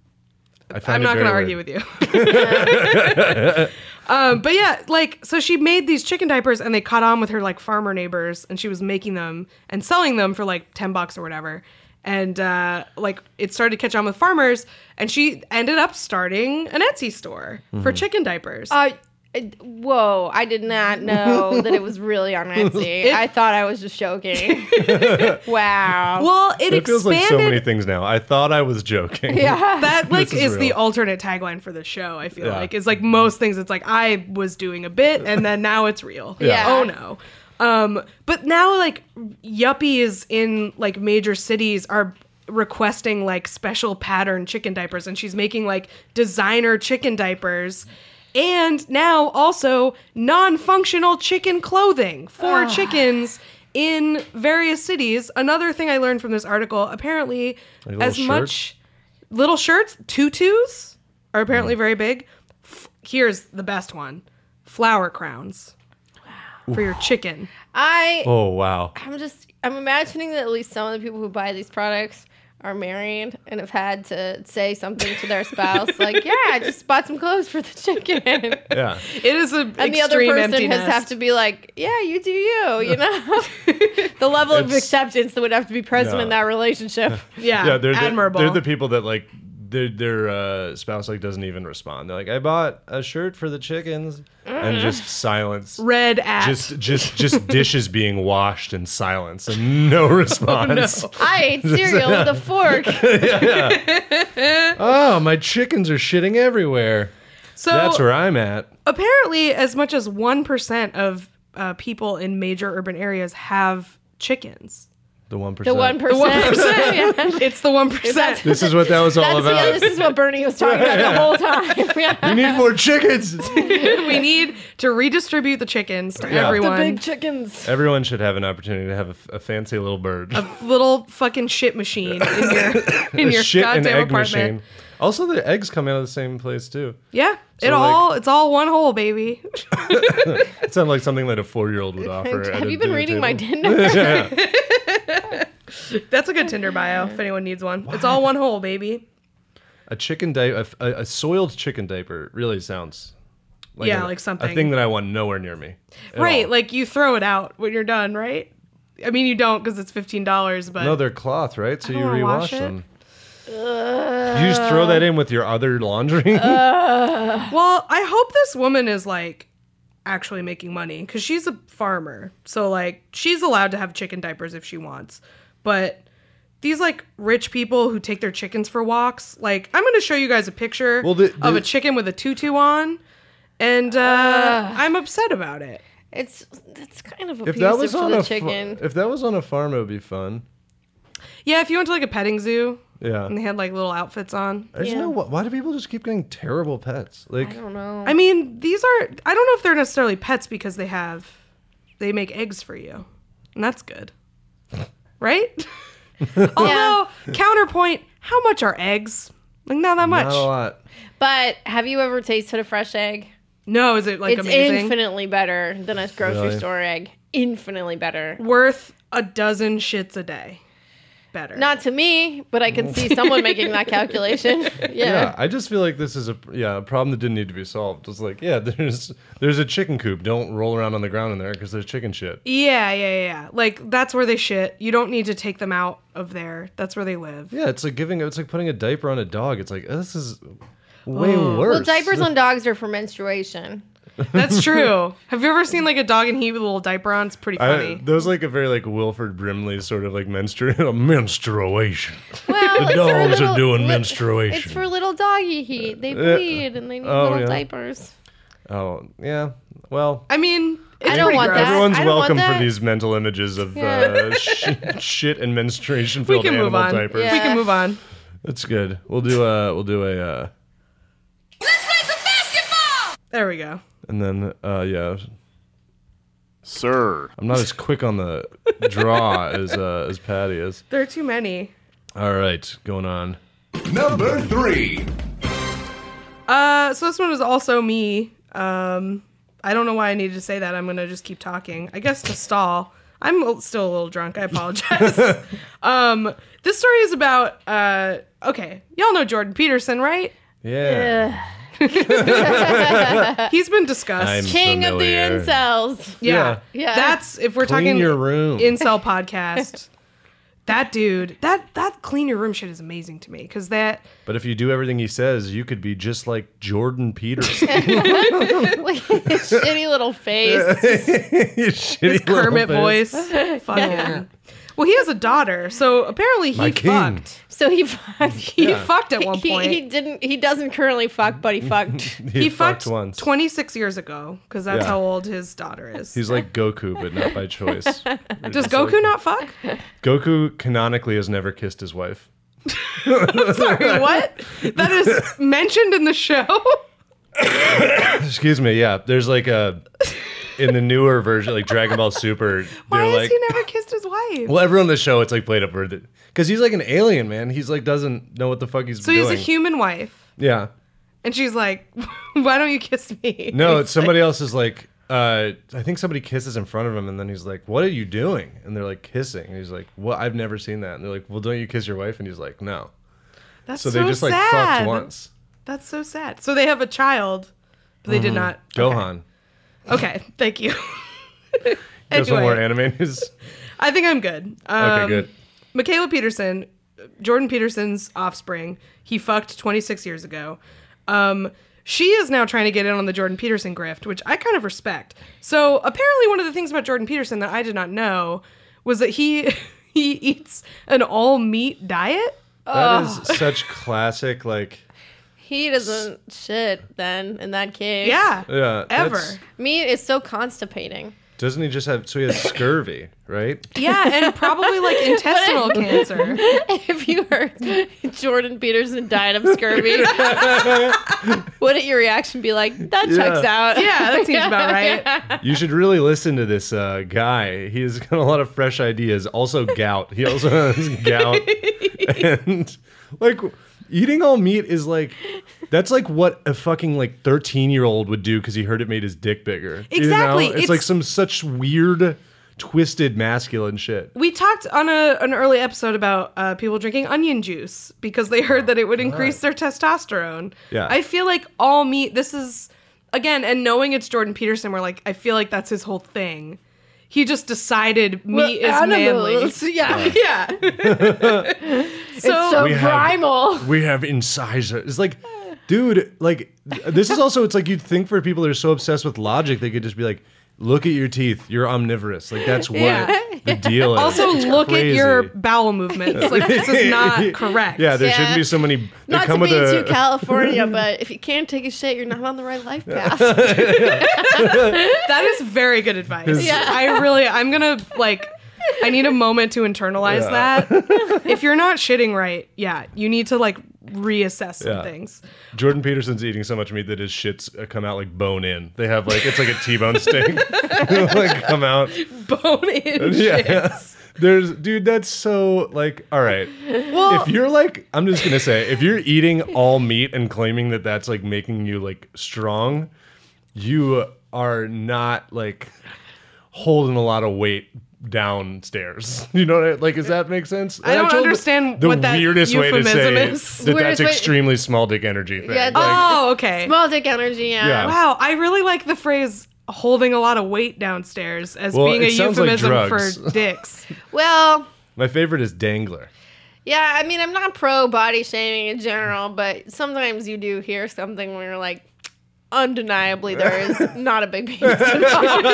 I'm not going to argue with you. But yeah, like, so she made these chicken diapers and they caught on with her like farmer neighbors, and she was making them and selling them for like $10 or whatever. And like it started to catch on with farmers, and she ended up starting an Etsy store for chicken diapers. Whoa, I did not know that it was really on Etsy. I thought I was just joking. Wow. Well, it It feels expanded. like so many things now. I thought I was joking. Yeah. That like This is is the real. alternate tagline for the show. I feel Yeah. like is like most things. It's like I was doing a bit and then now it's real. Yeah. Oh no. But now like yuppies in like major cities are requesting like special pattern chicken diapers, and she's making like designer chicken diapers. And now also non-functional chicken clothing for chickens in various cities. Another thing I learned from this article, apparently Like as little much little shirts, tutus are apparently very big. Here's the best one. Flower crowns for your chicken. Oh wow. I'm imagining that at least some of the people who buy these products are married and have had to say something to their spouse like, yeah, I just bought some clothes for the chicken. Yeah. It is a And the other extreme person emptiness. has have to be like, yeah, you do you know? The level of It's- acceptance that would have to be present No. in that relationship. Yeah, they're admirable. They're the people that like their spouse like doesn't even respond. They're like, I bought a shirt for the chickens, and just silence. Red at. Just dishes being washed in silence and no response. I ate cereal with a fork. Oh, my chickens are shitting everywhere. So That's where I'm at. apparently, as much as 1% of people in major urban areas have chickens. The 1%. The 1%. It's the 1%. This is what that was all about. This is what Bernie was talking about the whole time. We need more chickens. We need to redistribute the chickens to Yeah. everyone. The big chickens. Everyone should have an opportunity to have a fancy little bird. Little fucking shit machine in your Shit and goddamn egg apartment. machine. Also, the eggs come out of the same place too. Yeah, So, it's all one hole, baby. It sounds like something that a 4-year-old would offer. at Have a you been dinner reading my table. Tinder? That's a good Tinder bio if anyone needs one. It's all one hole, baby. A chicken diaper, a soiled chicken diaper really sounds Yeah, like something. A thing that I want nowhere near me. at Right, all. like you throw it out when you're done, right? I mean, you don't because it's $15, but No, they're cloth, right? So you don't wanna rewash wash it. them. You just throw that in with your other laundry? well, I hope this woman is like actually making money because she's a farmer. So like she's allowed to have chicken diapers if she wants. But these like rich people who take their chickens for walks, like I'm going to show you guys a picture of a chicken with a tutu on, and I'm upset about it. It's kind of If that abusive was for on the a chicken. if that was on a farm, it would be fun. Yeah, if you went to like a petting zoo Yeah. and they had like little outfits on. I just Yeah. know why do people just keep getting terrible pets? Like I don't know. I mean, I don't know if they're necessarily pets because they make eggs for you. And that's good. Right? Although, counterpoint, how much are eggs? Like, not that much. not a lot. But have you ever tasted a fresh egg? No, is it like It's amazing? infinitely better than a grocery Really? store egg. Infinitely better. Worth a dozen shits a day. Better. Not to me, but I can see someone making that calculation. Yeah, Yeah. I just feel like this is a problem that didn't need to be solved. It's like, there's a chicken coop. Don't roll around on the ground in there because there's chicken shit. Yeah. Like, that's where they shit. You don't need to take them out of there. That's where they live. Yeah, it's like putting a diaper on a dog. It's like, this is way worse. Well, diapers on dogs are for menstruation. That's true. Have you ever seen like a dog in heat with a little diaper on? It's pretty funny. That was like a very like Wilford Brimley sort of like menstruation. Well, The it's for dogs are little- doing menstruation. It's for little doggy heat. They bleed and they need little yeah. diapers. Oh yeah, well. I mean, it's I don't pretty want gross. that. Everyone's I don't want welcome for that. these mental images of Yeah. shit and menstruation We filled can animal move on. diapers. Yeah. We can move on. That's good. We'll do a Let's play some basketball! There we go. and then yeah. Sir. I'm not as quick on the draw as Patty is. There are too many. All right, going on. Number 3. So this one is also me. I don't know why I needed to say that. I'm gonna just keep talking. I guess to stall. I'm still a little drunk. I apologize. This story is about. Okay, y'all know Jordan Peterson, right? Yeah. He's been discussed. I'm King of the familiar. incels. yeah. Yeah. That's if we're Clean talking your room. incel podcast. That dude, that clean your room shit is amazing to me because that. But if you do everything he says, you could be just like Jordan Peterson. Like his shitty little face. You shitty His Kermit little face. voice. Fuck him. Well, he has a daughter, so apparently he My king. fucked. So he fucked. He fucked at one point. He doesn't currently fuck, but he fucked. He fucked once. 26 years ago because that's Yeah. how old his daughter is. He's like Goku, but not by choice. Does Goku not fuck? Goku canonically has never kissed his wife. Sorry, what? That is mentioned in the show? Excuse me. Yeah, there's like in the newer version, like Dragon Ball Super. Why they're has like, he never kissed his wife? well, everyone on the show, it's like played up for it because he's like an alien, man. He's like doesn't know what the fuck he's So doing. he's a human wife, Yeah. and she's like, "Why don't you kiss me?" No, He's it's somebody else is like, I think somebody kisses in front of him, and then he's like, "What are you doing?" And they're like kissing, and he's like, "Well, I've never seen that." And they're like, "Well, don't you kiss your wife?" And he's like, "No." That's So they just like sad. fucked once. That's so sad. So they have a child, but they did not. Gohan. Okay, thank you. Got some Anyway. more anime news. I think I'm good. Okay, good. Michaela Peterson, Jordan Peterson's offspring, he fucked 26 years ago. She is now trying to get in on the Jordan Peterson grift, which I kind of respect. So apparently one of the things about Jordan Peterson that I did not know was that he eats an all meat diet. That is such classic, like, He doesn't shit then in that case. Yeah. yeah. Ever. that's- Meat is so constipating. Doesn't he just have? So he has scurvy, right? Yeah, and probably like intestinal cancer. If you heard Jordan Peterson died of scurvy, wouldn't your reaction be like, that checks out? Yeah, that seems about right. You should really listen to this guy. He's got a lot of fresh ideas. Also, gout. He also has gout, and like eating all meat is like. That's like what a fucking like 13-year-old would do because he heard it made his dick bigger. Exactly. You know? It's like some such weird, twisted masculine shit. We talked on an early episode about people drinking onion juice because they heard that it would increase their testosterone. Yeah. I feel like all meat, this is again, and knowing it's Jordan Peterson, where like I feel like that's his whole thing. He just decided meat is animals. manly. Yeah. Yeah. It's so We have- primal. We have incisors. It's like, dude, like this is also. It's like you'd think for people that are so obsessed with logic, they could just be like, look at your teeth. You're omnivorous. Like that's what Yeah. the deal is. Also, It's look crazy. at your bowel movements. Like this is not correct. Yeah, there Yeah. shouldn't be so many. They Not to come be with too a. California, but if you can't take a shit, you're not on the right life path. That is very good advice. Yeah. I'm gonna like. I need a moment to internalize that. If you're not shitting right, yeah, you need to like reassess some Yeah. things. Jordan Peterson's eating so much meat that his shits come out like bone in. They have like it's like a T-bone steak. Like come out. Bone in Yeah. shits. There's dude, that's so like all right. Well, If you're like I'm just gonna say, if you're eating all meat and claiming that that's like making you like strong, you are not like holding a lot of weight downstairs. You know what I, like does that make sense? I don't Actually, understand the what that weirdest way to euphemism say is. that Weirdest that's way- extremely small dick energy thing. Yeah, Like, oh, okay. Small dick energy, yeah. Yeah. Wow, I really like the phrase holding a lot of weight downstairs as Well, being a it sounds like euphemism drugs. for dicks. Well, my favorite is dangler. yeah, I mean, I'm not pro body shaming in general, but sometimes you do hear something where you're like, undeniably, there is not a big penis involved.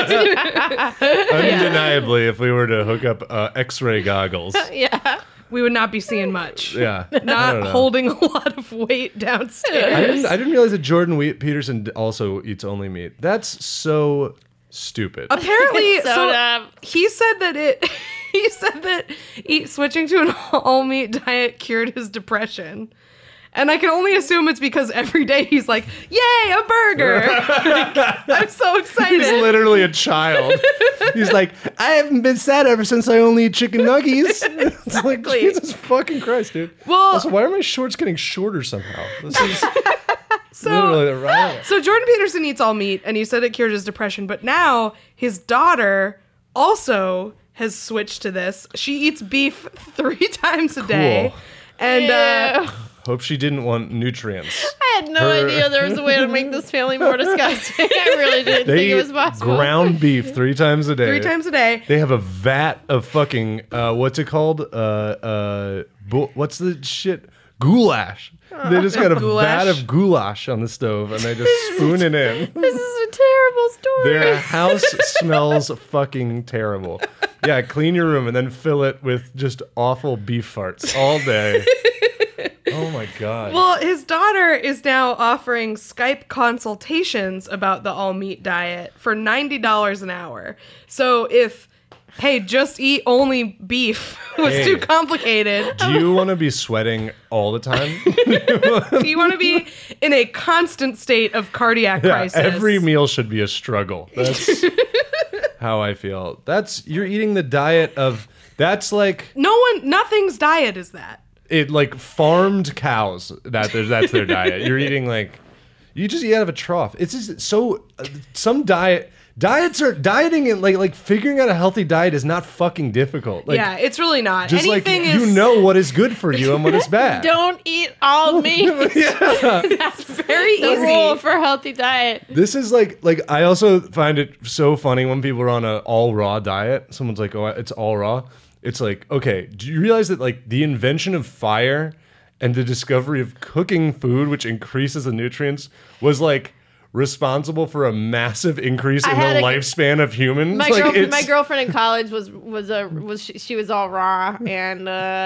Undeniably, if we were to hook up X-ray goggles, Yeah. We would not be seeing much. yeah, I don't Not know. holding a lot of weight downstairs. I didn't realize that Jordan Peterson also eats only meat. That's so stupid. Apparently, So so dumb. he said that he said that switching to an all meat diet cured his depression. And I can only assume it's because every day he's like, "Yay, a burger!" Like, I'm so excited. He's literally a child. He's like, I haven't been sad ever since I only eat chicken nuggies. It's like, Jesus fucking Christ, dude. Well- also, why are my shorts getting shorter somehow? This is literally the right. So Jordan Peterson eats all meat, and he said it cured his depression. But now his daughter also has switched to this. She eats beef 3 times a day, Cool. and Ew. Hope she didn't want nutrients. I had no idea there was a way to make this family more disgusting. I really didn't They think it eat was possible. ground beef 3 times a day. 3 times a day. They have a vat of fucking what's it called? What's the shit? Goulash. They just got a Goulash. vat of goulash on the stove and they just spoon it in. This is a terrible story. Their house smells fucking terrible. Yeah, clean your room and then fill it with just awful beef farts all day. Oh my god. Well, his daughter is now offering Skype consultations about the all meat diet for $90 an hour. So if, hey, just eat only beef was Hey. too complicated, Do you want to be sweating all the time? do you want to be in a constant state of cardiac Yeah, crisis? every meal should be a struggle. That's how I feel. You're eating the diet of that's like Nothing's diet is that. it like farmed cows. That's their diet. You're eating like you just eat out of a trough. It's just so some diets are dieting and like figuring out a healthy diet is not fucking difficult. Like, Yeah, it's really not. just Anything like is you know what is good for you and what is bad. Don't eat all meat. It's very The rule easy. for healthy diet. This is like I also find it so funny when people are on an all raw diet. Someone's like, "Oh, it's all raw." It's like, okay, do you realize that like the invention of fire and the discovery of cooking food, which increases the nutrients, was like responsible for a massive increase in the had a- lifespan of humans? My, Like, my girlfriend in college she was all raw and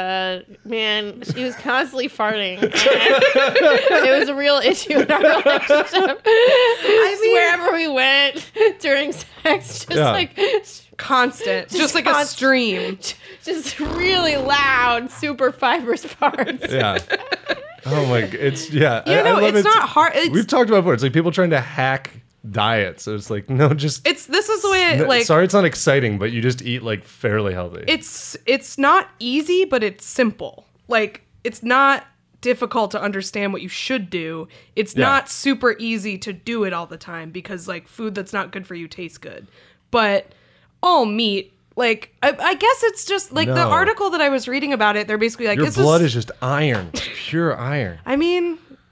man, she was constantly farting. And it was a real issue in our relationship. Wherever we went during sex, just Yeah. like Constant. Just like a constant. stream. just really loud, super fibrous farts. Yeah. Oh my! It's yeah. You know, I love it's it. not hard. We've talked about it before. It's like people trying to hack diets. So it's like no, just This is the way no, like sorry, it's not exciting, but you just eat like fairly healthy. it's not easy, but it's simple. Like it's not difficult to understand what you should do. It's Yeah. not super easy to do it all the time because like food that's not good for you tastes good. But all meat, like I guess it's just like the No. article that I was reading about it. They're basically like Your it's blood just, is just iron, pure iron. I mean,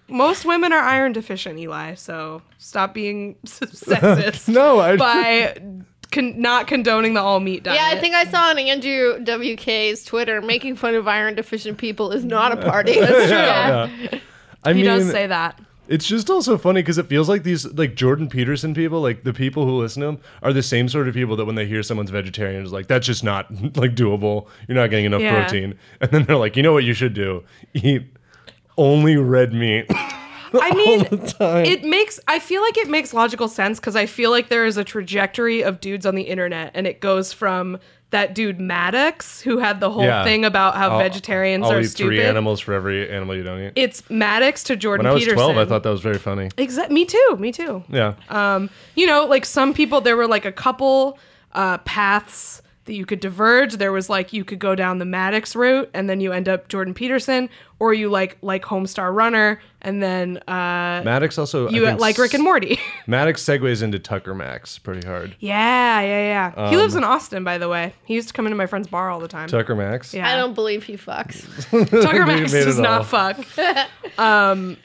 most women are iron deficient, Eli. So stop being sexist. No, by not condoning the all meat diet. Yeah, I think I saw on Andrew WK's Twitter making fun of iron deficient people is not a party. That's true. Yeah. I he mean, does say that. it's just also funny because it feels like these like Jordan Peterson people, like the people who listen to him, are the same sort of people that when they hear someone's vegetarian, is like, that's just not like doable. You're not getting enough protein. And then they're like, you know what you should do? Eat only red meat. I mean, time. I feel like it makes logical sense because I feel like there is a trajectory of dudes on the internet, and it goes from that dude Maddox who had the whole thing about how vegetarians I'll are eat stupid. 3 animals for every animal you don't eat. It's Maddox to Jordan When I was Peterson. 12, I thought that was very funny. Me too. Yeah. You know, like some people, there were like a couple paths that you could diverge. There was like you could go down the Maddox route and then you end up Jordan Peterson, or you like Homestar Runner and then Maddox also you like Rick and Morty. Maddox segues into Tucker Max pretty hard. Yeah. He lives in Austin, by the way. He used to come into my friend's bar all the time. Tucker Max. Yeah. I don't believe he fucks. Tucker Max made does it not all. fuck.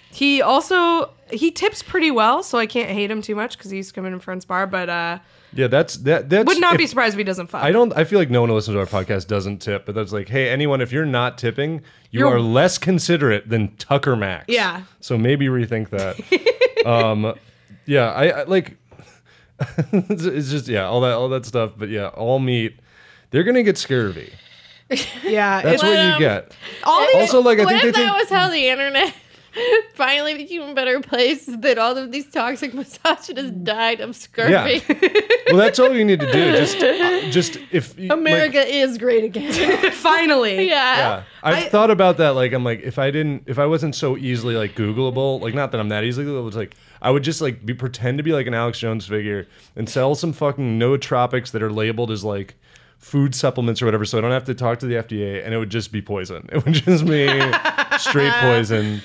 He tips pretty well, so I can't hate him too much because he used to come in a friend's bar. But Yeah, that's would not if- be surprised if he doesn't fuck. I feel like no one who listens to our podcast doesn't tip, but that's like, hey, anyone, if you're not tipping, you You're- are less considerate than Tucker Max. Yeah. So maybe rethink that. Yeah, I like it's just all that stuff, but yeah, all meat. They're gonna get scurvy. Yeah, That's what you get. all these. Also, like I What think if they that think was how the internet finally became a better place? That all of these toxic misogynists died of scurvy. Yeah. Well, that's all you need to do. Just if America is great again. Finally. Yeah, I've thought about that. Like, I'm like, if I wasn't so easily like Googleable, like not that I'm that easily Googleable, it's like I would just like pretend to be like an Alex Jones figure and sell some fucking nootropics that are labeled as like food supplements or whatever, so I don't have to talk to the FDA, and it would just be poison. It would just be straight poison.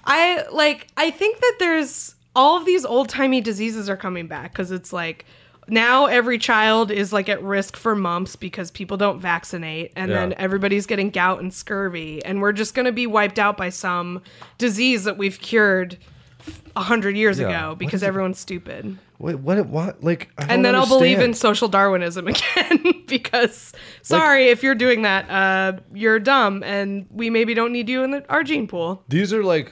I think that there's all of these old timey diseases are coming back because it's like now every child is like at risk for mumps because people don't vaccinate, and then everybody's getting gout and scurvy, and we're just going to be wiped out by some disease that we've cured 100 years ago because everyone's stupid. Wait, what? Like, I don't And then I'll believe in understand. social Darwinism again because sorry, if you're doing that, you're dumb, and we maybe don't need you in our gene pool. These are like,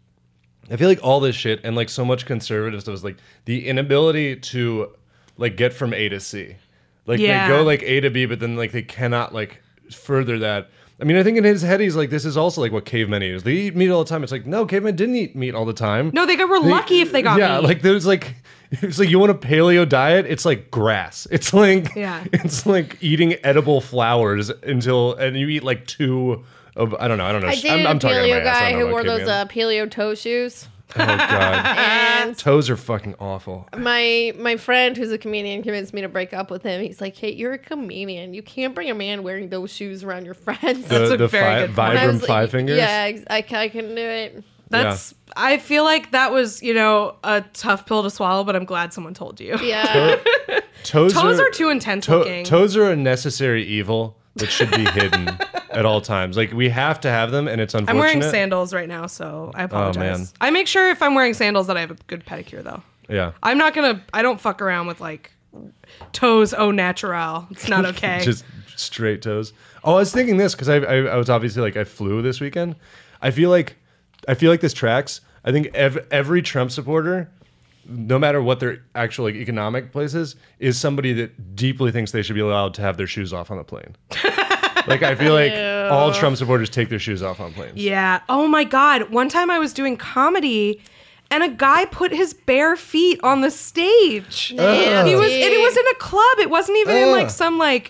I feel like all this shit and like so much conservative stuff is like the inability to like get from A to C. Like they go like A to B, but then like they cannot like further that. I mean, I think in his head he's like, this is also like what cavemen eat. They eat meat all the time. It's like, no, cavemen didn't eat meat all the time. No, they were lucky if they got yeah, meat. like there's like, it's like you want a paleo diet. It's like grass. It's like it's like eating edible flowers and you eat like 2 of I don't know. I dated I'm a talking out of my paleo ass. I guy don't know who wore about those caveman. paleo toe shoes. Oh god, And toes are fucking awful. my friend who's a comedian convinced me to break up with him. He's like, hey, you're a comedian. You can't bring a man wearing those shoes around your friends. That's a The very good point. And I was Vibram like, 5 fingers. Yeah, I couldn't do it. That's. I feel like that was, a tough pill to swallow, but I'm glad someone told you. Yeah. Toes are too intense looking. Toes are a necessary evil that should be hidden at all times. Like we have to have them, and it's unfortunate. I'm wearing sandals right now, so I apologize. man. I make sure if I'm wearing sandals that I have a good pedicure, though. Yeah, I don't fuck around with like toes au naturel. It's not okay. just straight toes. Oh, I was thinking this because I was obviously like I flew this weekend. I feel like this tracks. I think every Trump supporter, no matter what their actual like economic place is somebody that deeply thinks they should be allowed to have their shoes off on the plane. Like I feel like all Trump supporters take their shoes off on planes. Yeah. Oh my God. One time I was doing comedy and a guy put his bare feet on the stage. It was in a club. It wasn't even in like some like,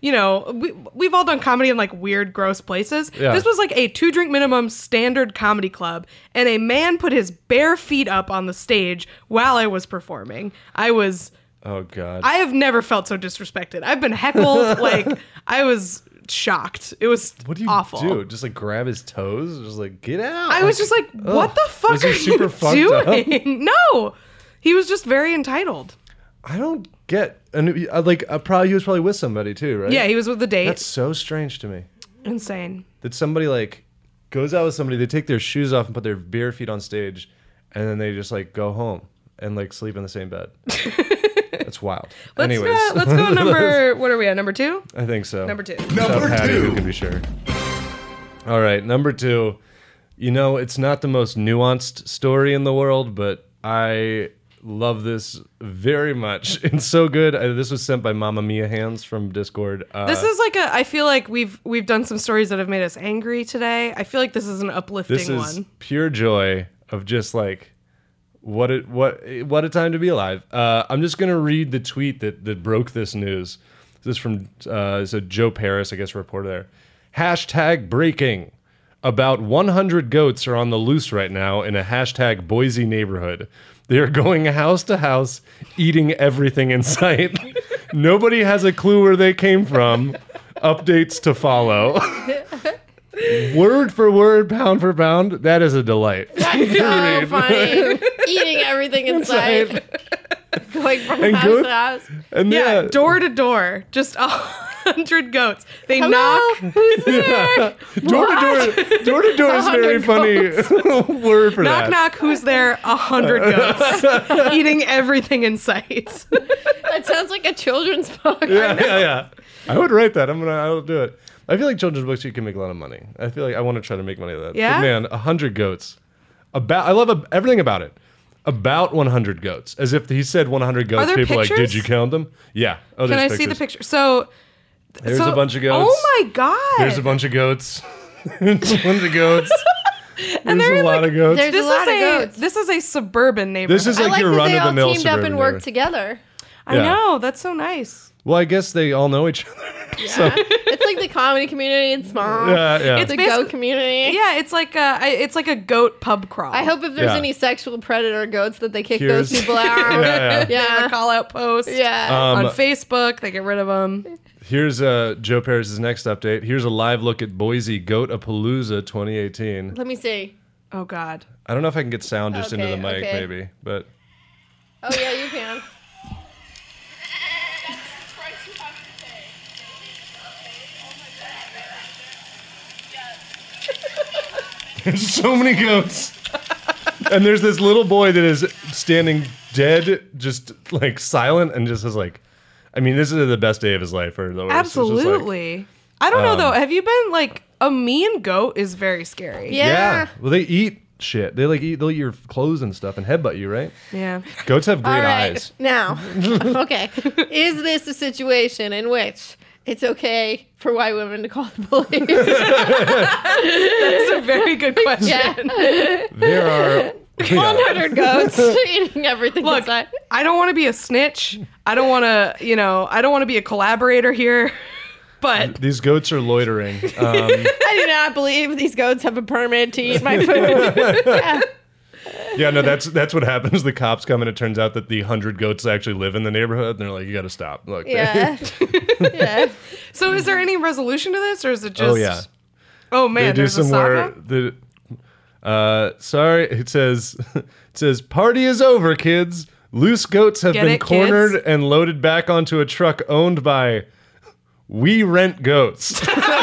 we've all done comedy in like weird, gross places. Yeah. This was like a 2-drink minimum standard comedy club, and a man put his bare feet up on the stage while I was performing. Oh god. I have never felt so disrespected. I've been heckled. Like I was shocked. It was What do you awful. do? Just like grab his toes? Just like get out? I was just like, what the fuck Was he are super you fucked doing? No, he was just very entitled. I don't get. And he was probably with somebody too, right? Yeah, he was with the date. That's so strange to me. Insane. That somebody like goes out with somebody. They take their shoes off and put their bare feet on stage, and then they just like go home and like sleep in the same bed. That's wild. Anyways, Let's go number. What are we at? Number 2? I think so. Number 2. Number Patty, 2. who can be sure. All right, number 2. You know, it's not the most nuanced story in the world, but I love this very much. It's so good. This was sent by Mamma Mia Hands from Discord. This is like I feel like we've done some stories that have made us angry today. I feel like this is an uplifting This is one. pure joy of just like what a time to be alive. I'm just gonna read the tweet that broke this news. This is from so Joe Paris, I guess, reporter there. Hashtag breaking. About 100 goats are on the loose right now in a hashtag Boise neighborhood. They are going house to house, eating everything in sight. Nobody has a clue where they came from. Updates to follow. Word for word, pound for pound. That is a delight. So funny. Eating everything inside. Going from And house goat- to house. And Yeah, door to door, just 100 goats. They Hello? knock. Who's there? Door to door is very 100 funny. Word for Knock, that. knock, who's there? 100 goats. Eating everything in sight. That sounds like a children's book. Yeah. I would write that. I'll do it. I feel like children's books, you can make a lot of money. I feel like I want to try to make money of that. Yeah? But man, 100 goats. I love everything about it. About 100 goats. As if he said 100 goats. there People are like, pictures? did you count them? Yeah. Oh, Can I there's see the pictures. picture? So There's a bunch of goats. Oh my god! There's a bunch of goats. There's a bunch of goats. And There's they're a lot of goats. There's This a lot is of goats. This is a suburban neighborhood. This is I like like your that run they of the all mill teamed up suburban and worked neighborhood. together. I Yeah. know, that's so nice. Well, I guess they all know each other. So, It's like the comedy community. It's small. yeah. It's a basic- goat community. Yeah, it's like a goat pub crawl. I hope if there's Yeah. any sexual predator goats that they kick Here's- those people out. Yeah. Yeah. a call out post. Yeah. On Facebook, they get rid of them. Here's Joe Paris' next update. Here's a live look at Boise Goat-a-Palooza 2018. Let me see. Oh God. I don't know if I can get sound just into Okay, the mic, okay. maybe, but Oh yeah, you can. there's so many goats. And there's this little boy that is standing dead, just like silent, and just is like, I mean, this is the best day of his life, or the worst. It's just like- Absolutely. I don't know though. Have you been like a mean goat is very scary. Yeah. Well, they eat shit. They'll eat your clothes and stuff and headbutt you, right? Yeah. Goats have great All right. eyes. Now, okay. Is this a situation in which it's okay for white women to call the police? That's a very good question. Yeah. There are 100 goats eating everything Look, inside. I don't want to be a snitch. I don't want to, I don't want to be a collaborator here. But these goats are loitering. I do not believe these goats have a permit to eat my food. Yeah. Yeah, no, that's what happens. The cops come and it turns out that the 100 goats actually live in the neighborhood. And they're like, you got to stop. Look, Yeah. Yeah. so is there any resolution to this, or is it just? Oh yeah, Oh they man, do there's a some saga. more. Sorry, it says party is over, kids. Loose goats have Get been it, cornered kids? and loaded back onto a truck owned by We Rent Goats.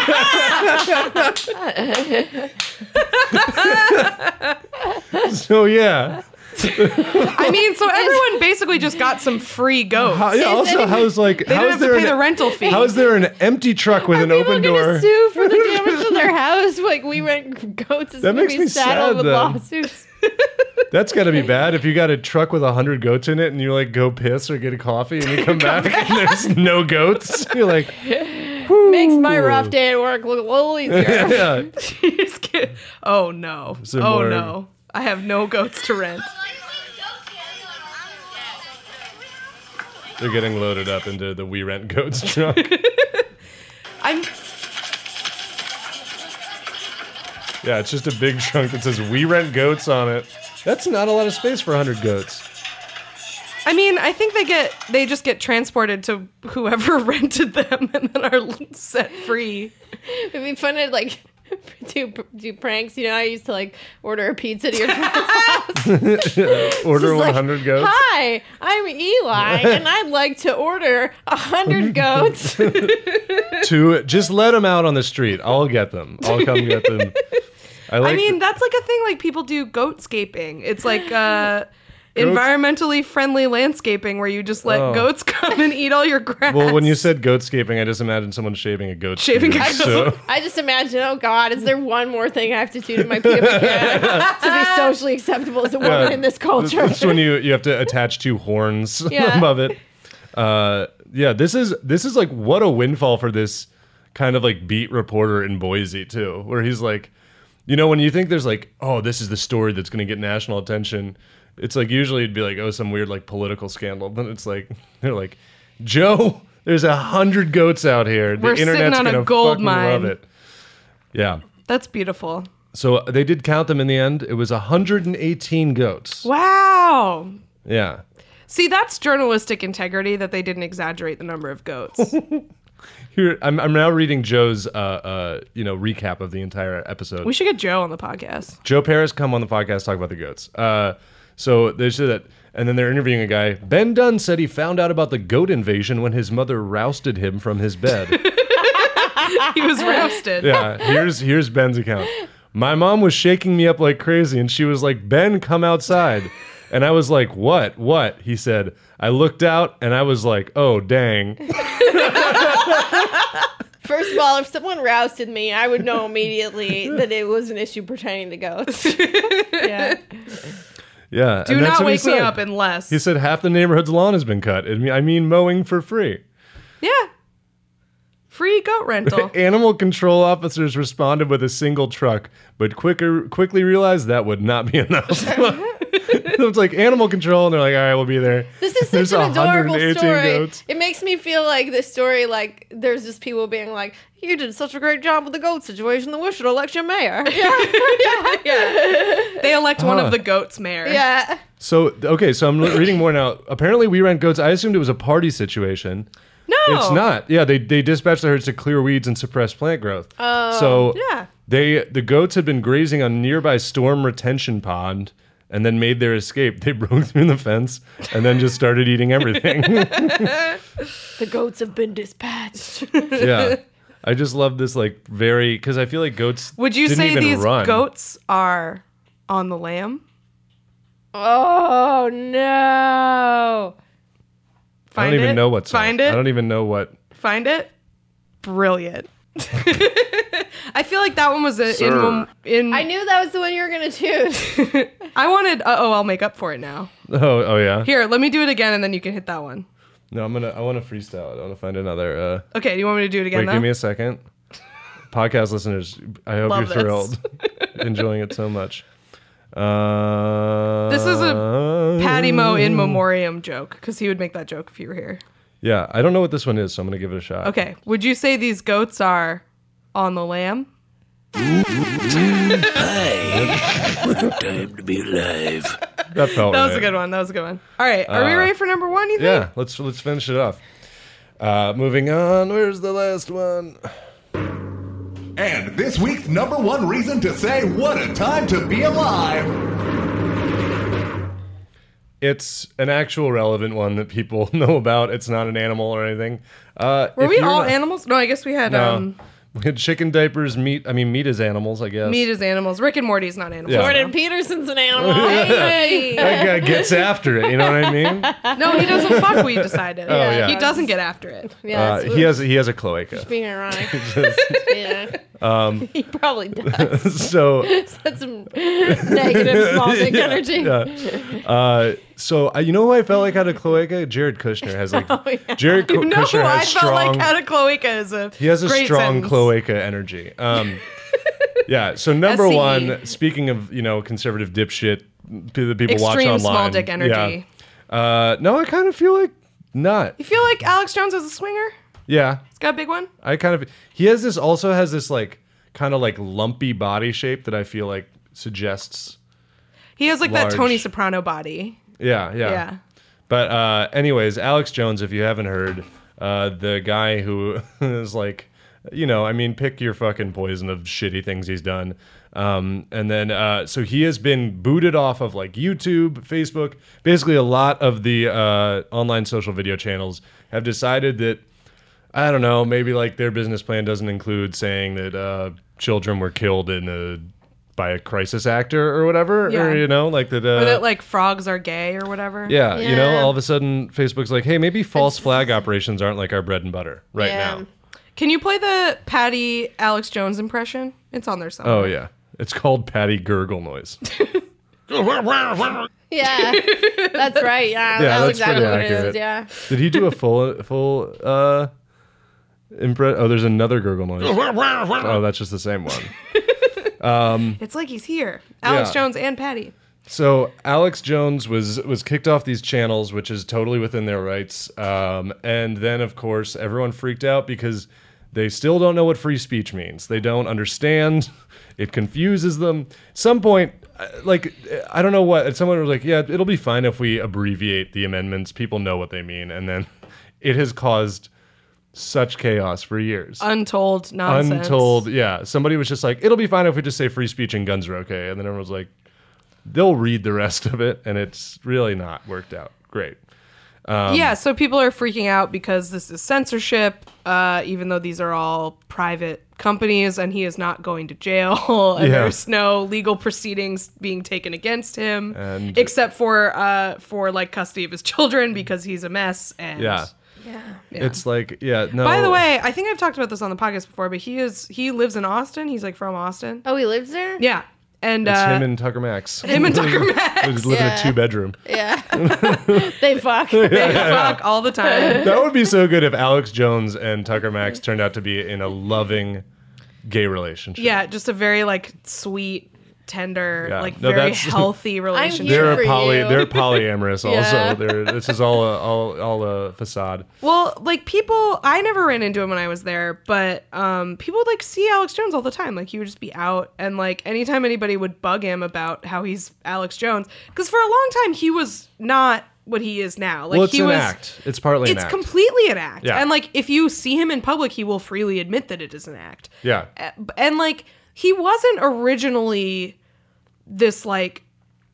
So yeah. I mean, so everyone basically just got some free goats. Also, how's like They didn't have to pay the rental fee. How is there an empty truck with an People open gonna door? sue for the damage to their house. Like we rent goats. It's That gonna makes be me saddled sad, with then. lawsuits. That's got to be bad if you got a truck with 100 goats in it and you like go piss or get a coffee and you come back and there's no goats. You're like, Makes my rough day at work look a little easier. yeah. Just kidding. Oh no. Some Oh more- no. I have no goats to rent. They're getting loaded up into the We Rent Goats truck. I'm. Yeah, it's just a big trunk that says We Rent Goats on it. That's not a lot of space for 100 goats. I mean, I think they just get transported to whoever rented them and then are set free. It'd be fun to like do pranks. You know, I used to like order a pizza to your friend's house. Order Just like, 100 goats. Hi, I'm Eli, and I'd like to order 100 goats. To just let them out on the street. I'll get them. I'll come get them. I mean, that's like a thing like people do goatscaping. It's like environmentally friendly landscaping where you just let goats come and eat all your grass. Well, when you said goatscaping, I just imagined someone shaving a goat's Shaving beard, a goat. I just imagine, oh God, is there one more thing I have to do to my pubic hair to be socially acceptable as a woman in this culture? That's when you have to attach 2 horns above it. This is like what a windfall for this kind of like beat reporter in Boise too, where he's like, when you think there's like, oh, this is the story that's going to get national attention, it's like usually it'd be like, oh, some weird like political scandal, but it's like they're like, Joe, there's 100 goats out here. We're The internet's sitting on a gonna gold fucking mine. love it. Yeah. That's beautiful. So they did count them in the end. It was 118 goats. Wow. Yeah. See, that's journalistic integrity that they didn't exaggerate the number of goats. Here, I'm now reading Joe's recap of the entire episode. We should get Joe on the podcast. Joe Paris come on the podcast, talk about the goats. So they said that, and then they're interviewing a guy. Ben Dunn said he found out about the goat invasion when his mother rousted him from his bed. He was roasted. Yeah, here's Ben's account. My mom was shaking me up like crazy, and she was like, Ben, come outside. And I was like, what? What? He said, I looked out, and I was like, oh, dang. First of all, if someone rousted me, I would know immediately that it was an issue pertaining to goats. Yeah. Yeah. Do and that's not what he wake me said. up unless. He said half the neighborhood's lawn has been cut. I mean mowing for free. Yeah. Free goat rental. Animal control officers responded with a single truck, but quickly realized that would not be enough. It's like animal control, and they're like, all right, we'll be there. This is There's such an adorable 118 story. goats. It makes me feel like this story, like, there's just people being like, you did such a great job with the goat situation that we should elect your mayor. Yeah. They elect one of the goats mayor. Yeah. So I'm reading more now. Apparently, we rent goats. I assumed it was a party situation. No. It's not. Yeah, they dispatched the herds to clear weeds and suppress plant growth. So Yeah. the goats had been grazing on nearby storm retention pond and then made their escape. They broke through the fence and then just started eating everything. The goats have been dispatched. Yeah. I just love this, like, because I feel like goats Would you didn't say even these run. goats are on the lamb? Oh, no. I don't even know what's Find on. it. I don't even know what. Find it. Brilliant. I feel like that one was in. I knew that was the one you were going to choose. I wanted. I'll make up for it now. Oh yeah. Here, let me do it again, and then you can hit that one. No, I want to freestyle it. I want to find another. Okay, do you want me to do it again? Wait, though? give me a second. Podcast listeners, I hope Love you're this. thrilled, enjoying it so much. This is a Patty Mo in memoriam joke because he would make that joke if you were here. Yeah, I don't know what this one is, so I'm gonna give it a shot. Okay, would you say these goats are on the lamb? Time to be alive. That felt That was right. a good one. That was a good one. All right, are we ready for number one? You think? Yeah, let's finish it off. Moving on. Where's the last one? And this week's number one reason to say what a time to be alive. It's an actual relevant one that people know about. It's not an animal or anything. Were we all animals? No, I guess we had No. We had chicken diapers, meat. I mean, meat is animals, I guess. meat as animals. Rick and Morty's not animals. Yeah. Jordan Peterson's an animal. Hey! That guy gets after it. You know what I mean? No, he doesn't fuck. We decided. Oh, yeah. He doesn't get after it. Yeah, He has a cloaca. being ironic. Yeah. He probably does. So That's some negative small dick energy. yeah. So you know who I felt like had a cloaca? Jared Kushner has like Jared You know who Kushner I has felt strong. like had a cloaca is a He has a great strong sentence. cloaca energy. Yeah. So number SCE. one, speaking of conservative dipshit that people watch Extreme online. small dick energy. Yeah. No, I kind of feel like not. You feel like Alex Jones is a swinger? Yeah. He's got a big one? I kind of. He has this like kind of like lumpy body shape that I feel like suggests. He has like Large. that Tony Soprano body. Yeah. Yeah. But anyways, Alex Jones, if you haven't heard, the guy who is like, pick your fucking poison of shitty things he's done. And then, so he has been booted off of like YouTube, Facebook, basically a lot of the online social video channels have decided that, I don't know, maybe like their business plan doesn't include saying that children were killed in a by a crisis actor or whatever, Yeah. or like that. Or that like frogs are gay or whatever. Yeah, Yeah. all of a sudden Facebook's like, hey, maybe false flag operations aren't like our bread and butter right now. Can you play the Patty Alex Jones impression? It's on there somewhere. Oh yeah, it's called Patty Gurgle noise. Yeah, that's right. Yeah, Yeah, that's that's exactly pretty what it accurate. is. Yeah. Did he do a full impress? Oh, there's another gurgle noise. Oh, that's just the same one. It's like he's here. Alex Yeah. Jones and Patty. So Alex Jones was kicked off these channels, which is totally within their rights. And then, of course, everyone freaked out because they still don't know what free speech means. They don't understand. It confuses them. Some point, I don't know what. Someone was like, yeah, it'll be fine if we abbreviate the amendments. People know what they mean. And then it has caused such chaos for years. Untold nonsense. Untold, yeah. Somebody was just like, it'll be fine if we just say free speech and guns are okay. And then everyone was like, they'll read the rest of it, and it's really not worked out great. Yeah, so people are freaking out because this is censorship, even though these are all private companies and he is not going to jail and Yeah. there's no legal proceedings being taken against him, And- except for like custody of his children because he's a mess. And Yeah. Yeah. It's like, yeah, no. By the way, I think I've talked about this on the podcast before, but he lives in Austin. He's like from Austin. Oh, he lives there? Yeah. And It's him and Tucker Max. him and Tucker Max. They just live in a Yeah. 2-bedroom. Yeah. They fuck. They fuck all the time. That would be so good if Alex Jones and Tucker Max turned out to be in a loving gay relationship. Yeah, just a very like sweet, tender, Yeah. like No, very that's- healthy relationship. here for you. They're polyamorous Yeah. also. This is all a facade. Well, like people, I never ran into him when I was there, but people would like see Alex Jones all the time. Like he would just be out, and like anytime anybody would bug him about how he's Alex Jones, because for a long time he was not what he is now. Like Well, it's he an was. act. It's partly an It's act. completely an act, Yeah. and like if you see him in public, he will freely admit that it is an act. Yeah. And like he wasn't originally this like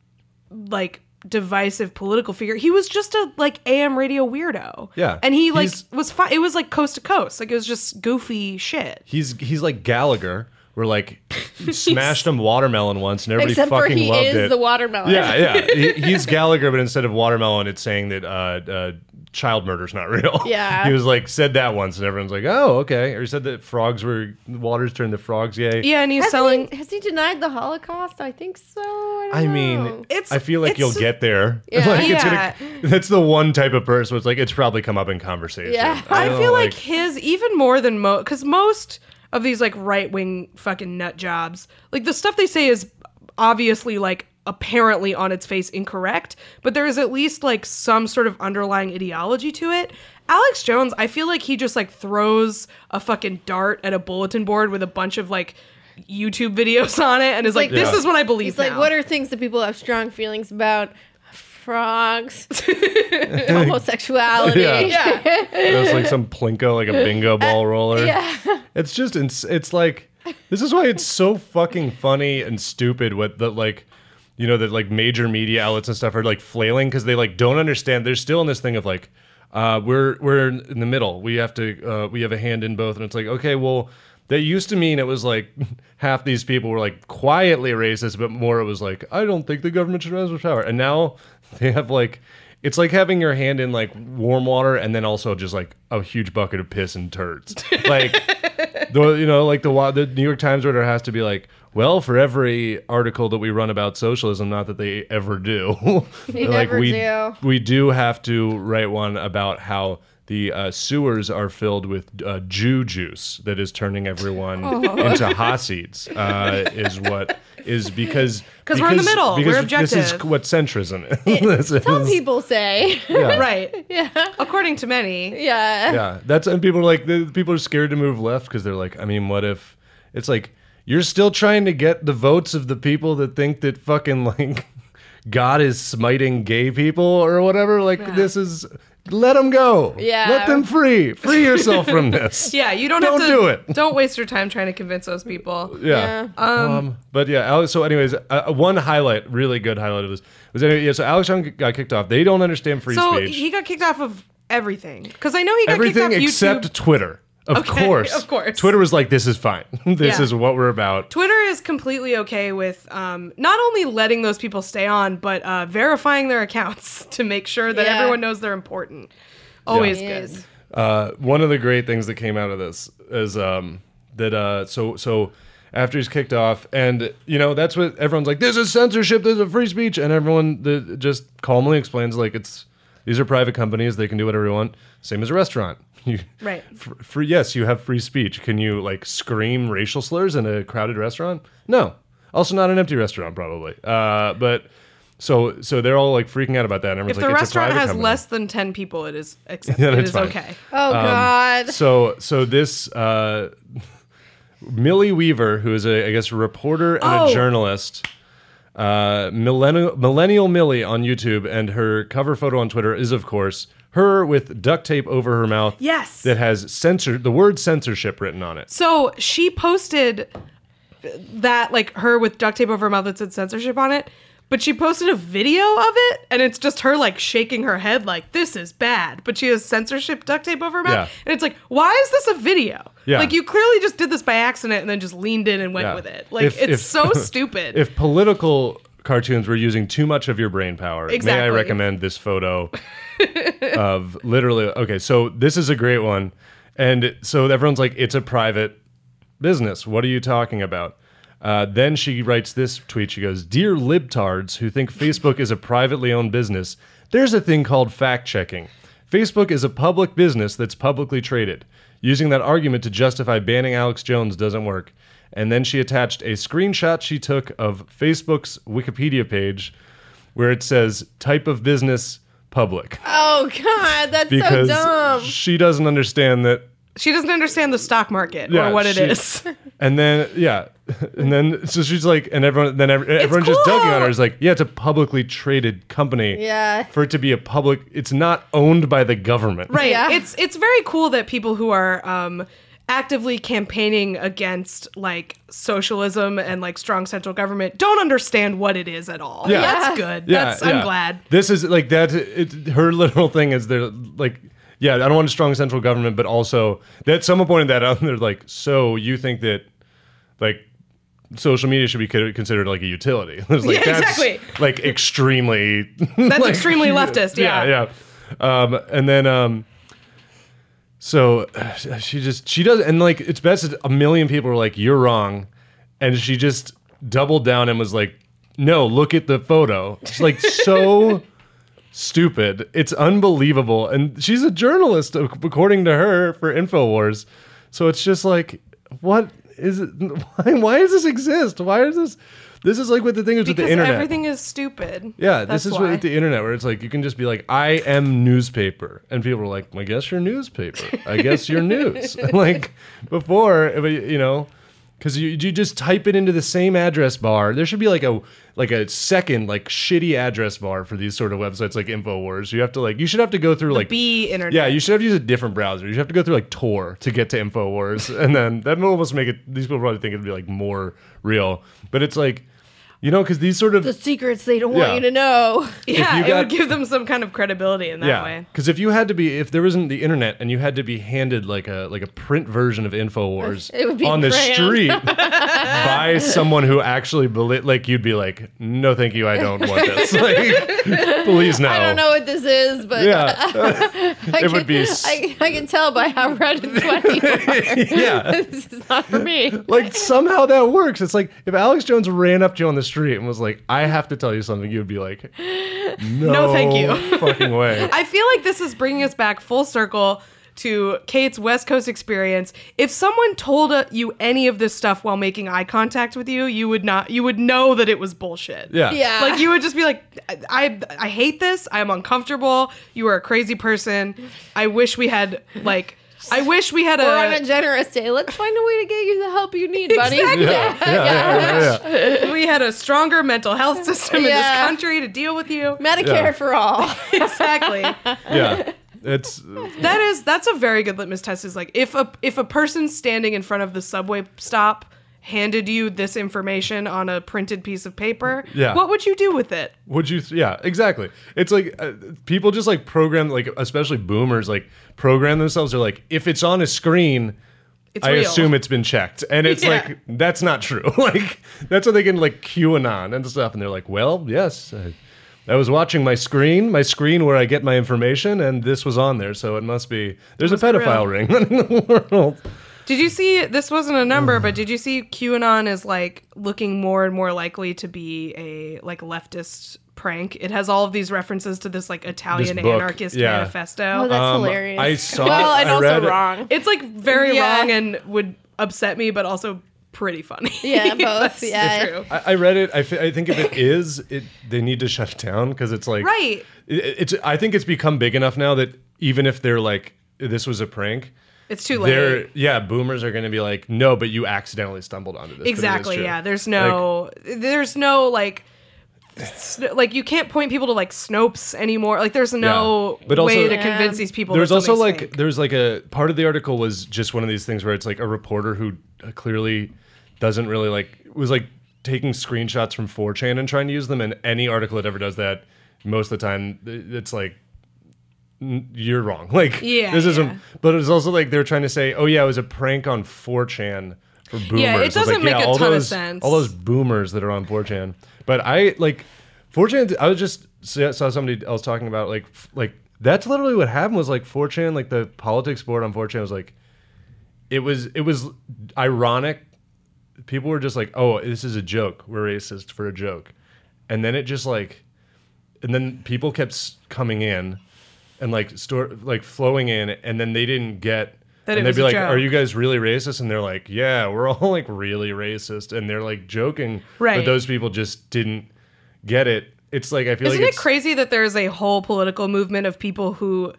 divisive political figure. He was just a like AM radio weirdo. Yeah. And he like He's- was fine. It was like coast to coast. Like it was just goofy shit. He's like Gallagher, where like smashed him watermelon once and everybody Except for fucking he loved is it. the watermelon. Yeah. He's Gallagher, but instead of watermelon, it's saying that child murder's not real. Yeah. He was like said that once, and everyone's like, "Oh, okay." Or he said that waters turned the frogs gay. Yeah, and he's selling. Has he denied the Holocaust? I think so. I I don't mean, know. I feel like you'll get there. Yeah. Like, Yeah. that's the one type of person where it's like it's probably come up in conversation. Yeah. I don't feel know, like his even more than because most of these like right wing fucking nut jobs, like the stuff they say is obviously like apparently on its face incorrect, but there is at least like some sort of underlying ideology to it. Alex Jones, I feel like he just like throws a fucking dart at a bulletin board with a bunch of like YouTube videos on it and is like, this Yeah. is what I believe It's like, now. what are things that people have strong feelings about? Frogs, homosexuality. Yeah. It's like some plinko, like a bingo ball roller. Yeah. It's just, it's like, this is why it's so fucking funny and stupid what the like, that like major media outlets and stuff are like flailing because they like don't understand. They're still in this thing of like, we're in the middle. We have a hand in both. And it's like, okay, well, that used to mean it was like half these people were like quietly racist, but more it was like, I don't think the government should have as much power. And now they have like, it's like having your hand in like warm water and then also just like a huge bucket of piss and turds. Like, the New York Times writer has to be like, well, for every article that we run about socialism, not that they ever do, never do. We do have to write one about how the sewers are filled with Jew juice that is turning everyone into Hasids. Is what is because we're in the middle. We're This is objective. what centrism is. Some people say. Yeah. Right. Yeah. According to many. Yeah. Yeah, and people are like people are scared to move left because they're like, I mean, what if it's like you're still trying to get the votes of the people that think that fucking like God is smiting gay people or whatever? Like this is. Let them go. Yeah. Let them free. Free yourself from this. Yeah, you don't Don't have to do it. Don't waste your time trying to convince those people. Yeah. Yeah. But yeah, Alex, so anyways, one highlight, really good highlight of this was anyway, yeah, so Alex Jones got kicked off. They don't understand free So speech. he got kicked off of everything because I know he got Everything kicked off except YouTube. Twitter. Of Okay, course. of course. Twitter was like, this is fine. This Yeah. is what we're about. Twitter is completely okay with not only letting those people stay on, but verifying their accounts to make sure that Yeah. everyone knows they're important. Always Yeah. good. Yes. One of the great things that came out of this is so after he's kicked off, and that's what everyone's like, this is censorship, this is free speech, and everyone just calmly explains like these are private companies, they can do whatever they want, same as a restaurant. Right. Yes, you have free speech. Can you like scream racial slurs in a crowded restaurant? No. Also not an empty restaurant probably. But so they're all like freaking out about that. And If everyone's the like, it's a restaurant private has company. less than 10 people, it is accepted. Yeah, It that's is fine. okay. Oh God. So this Millie Weaver, who is I guess a reporter and a journalist, Millennial Millie on YouTube, and her cover photo on Twitter is of course her with duct tape over her mouth. Yes. That has the word censorship written on it. So she posted that, like, her with duct tape over her mouth that said censorship on it, but she posted a video of it, and it's just her, like, shaking her head like, this is bad. But she has censorship duct tape over her mouth. Yeah. And it's like, why is this a video? Yeah. Like, you clearly just did this by accident and then just leaned in and went Yeah. with it. Like, it's so stupid. If political cartoons were using too much of your brain power, may I Exactly. recommend this photo of literally, okay, so this is a great one. And so everyone's like, it's a private business. What are you talking about? Then she writes this tweet. She goes, "Dear libtards who think Facebook is a privately owned business, there's a thing called fact-checking. Facebook is a public business that's publicly traded. Using that argument to justify banning Alex Jones doesn't work." And then she attached a screenshot she took of Facebook's Wikipedia page where it says, type of business, public. Oh God, that's Because so dumb. she doesn't understand that. she doesn't understand the stock market Yeah, or what it she- is. And then, so she's like, and everyone just cool. dunking on her is like, yeah, it's a publicly traded company. Yeah. For it to be a public, it's not owned by the government. Right. Yeah. It's very cool that people who are actively campaigning against like socialism and like strong central government don't understand what it is at all. Yeah. That's good. Yeah, I'm glad. This is like that. Her literal thing is they're like, yeah, I don't want a strong central government, but also that someone pointed that out and they're like, so you think that like social media should be considered like a utility? It's like, Yeah, that's exactly. like extremely. That's extremely leftist. Yeah. Yeah. And then so she does, and like it's best that a million people were like, you're wrong, and she just doubled down and was like, no, look at the photo. It's like so stupid. It's unbelievable. And she's a journalist, according to her, for InfoWars. So it's just like, what is it? Why does this exist? Why is this? This is like what the thing is with Because the internet. everything is stupid. Yeah, That's this is why. with the internet where it's like you can just be like, I am newspaper. And people are like, I guess you're newspaper. I guess you're news. Like before, because you just type it into the same address bar. There should be like a second like shitty address bar for these sort of websites like InfoWars. You should have to go through like B internet. yeah, you should have to use a different browser. You should have to go through like Tor to get to InfoWars, and then that will almost make it. These people probably think it'd be like more real, but it's like, because these sort of The secrets they don't Yeah. want you to know. Yeah, you it got- would give them some kind of credibility in that way. because if there wasn't the internet and you had to be handed like a print version of InfoWars It would be on the crayon. street by someone who actually you'd be like, no, thank you, I don't want this. Like, please no. I don't know what this is, but Yeah, it would be. I can tell by how red and sweaty you are. Yeah, This is not for me. like somehow that works. It's like if Alex Jones ran up to you on the street and was like, I have to tell you something, you'd be like, no, thank you. fucking way. I feel like this is bringing us back full circle to Kate's West Coast experience. If someone told you any of this stuff while making eye contact with you, you would know that it was bullshit. Yeah. Yeah. Like you would just be like, I hate this. I'm uncomfortable. You are a crazy person. I wish we had We're on a generous day. Let's find a way to get you the help you need, buddy. Exactly. Yeah. we had a stronger mental health system in this Yeah. country to deal with you. Medicare Yeah. for all. Exactly. Yeah. It's That's a very good litmus test. Is like if a person's standing in front of the subway stop handed you this information on a printed piece of paper, Yeah. what would you do with it? Would you? Yeah, exactly. It's like people just like program, like especially boomers, like program themselves. They're like, if it's on a screen, It's I real. assume it's been checked, and it's Yeah. like that's not true. Like that's what they can like QAnon and stuff, and they're like, well, yes. I was watching my screen where I get my information, and this was on there, so it must be. There's a pedophile real. ring in the world. Did you see, this wasn't a number, but did you see QAnon is like looking more and more likely to be a like leftist prank? It has all of these references to this like Italian This book, anarchist yeah. manifesto. Oh, that's hilarious. I saw. well, and I also read it. wrong. It's like very Yeah. wrong and would upset me, but also pretty funny. Yeah, both, That's yeah. true. I read it. I think if it is, they need to shut it down because it's like Right. It's. I think it's become big enough now that even if they're like this was a prank, It's too late. boomers are going to be like, no, but you accidentally stumbled onto this. but it is Exactly. true." Yeah. There's no like you can't point people to like Snopes anymore. Like there's no Yeah. But also- way to Yeah. convince these people. There's that also something's like fake. there's like a part of the article was just one of these things where it's like a reporter who clearly doesn't really like was like taking screenshots from 4chan and trying to use them, and any article that ever does that, most of the time it's like you're wrong. Like Yeah, this isn't. yeah. But it's also like they're trying to say, oh yeah, it was a prank on 4chan for boomers. Yeah, it It's like, doesn't make a all ton of those, sense. All those boomers that are on 4chan. But I like 4chan. I was just saw somebody else talking about like that's literally what happened was like 4chan, like the politics board on 4chan was like it was ironic. People were just like, oh, this is a joke. We're racist for a joke. And then it just like, and then people kept coming in and like flowing in, and then they didn't get That it and they'd was be a like, joke. are you guys really racist? And they're like, yeah, we're all like really racist. And they're like joking. Right. But those people just didn't get it. It's like, I feel Isn't like it crazy that there's a whole political movement of people who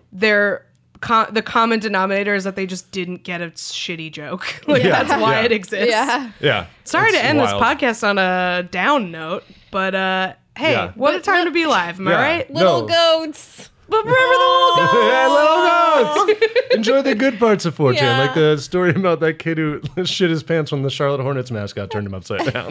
the common denominator is that they just didn't get a shitty joke. Like Yeah. that's why Yeah. it exists. Yeah. Yeah. Sorry it's to end wild. this podcast on a down note, but hey, Yeah. what a time to be alive, am I Yeah. right? Little No. goats. But remember the little goats. Yeah, little goats. Enjoy the good parts of 4chan, Yeah. like the story about that kid who shit his pants when the Charlotte Hornets mascot turned him upside down.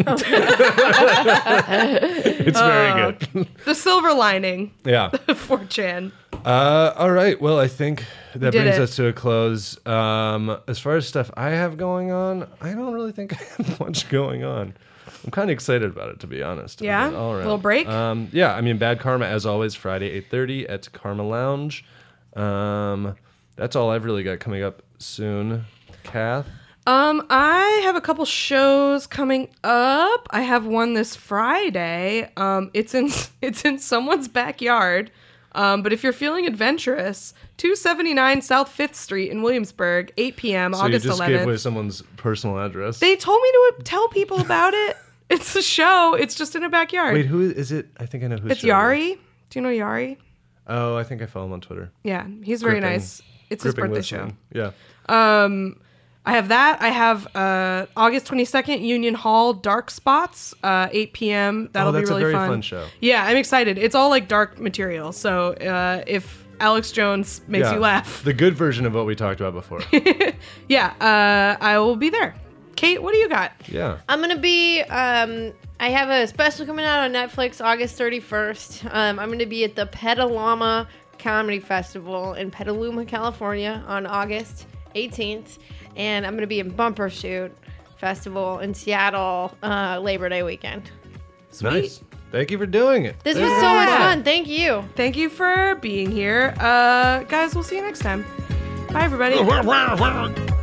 It's very good. The silver lining Yeah. of 4chan. All right. Well, I think that did brings it. us to a close. As far as stuff I have going on, I don't really think I have much going on. I'm kind of excited about it, to be honest. Yeah? All right. Little break? Yeah. I mean, Bad Karma, as always, Friday, 8:30 at Karma Lounge. That's all I've really got coming up soon. Kath? I have a couple shows coming up. I have one this Friday. It's in someone's backyard. But if you're feeling adventurous, 279 South 5th Street in Williamsburg, 8 p.m. So August you just 11th. gave away someone's personal address. They told me to tell people about it. It's a show. It's just in a backyard. Wait, who is it? I think I know who. It's Yari. Do you know Yari? Oh, I think I follow him on Twitter. Yeah, he's very Gripping- nice. It's his Gripping birthday show. listening. Yeah. I have that. I have August 22nd, Union Hall, Dark Spots, 8 p.m. That'll that's be a really very fun show. Yeah, I'm excited. It's all like dark material. So if Alex Jones makes you laugh, The good version of what we talked about before. yeah, I will be there. Kate, what do you got? Yeah. I'm gonna be. I have a special coming out on Netflix August 31st. I'm gonna be at the Petaluma Comedy Festival in Petaluma, California, on August 18th, and I'm gonna be in Bumper Shoot Festival in Seattle Labor Day weekend. Nice. Thank you for doing it. This was so much fun. Thank you. Thank you for being here. Guys, we'll see you next time. Bye, everybody.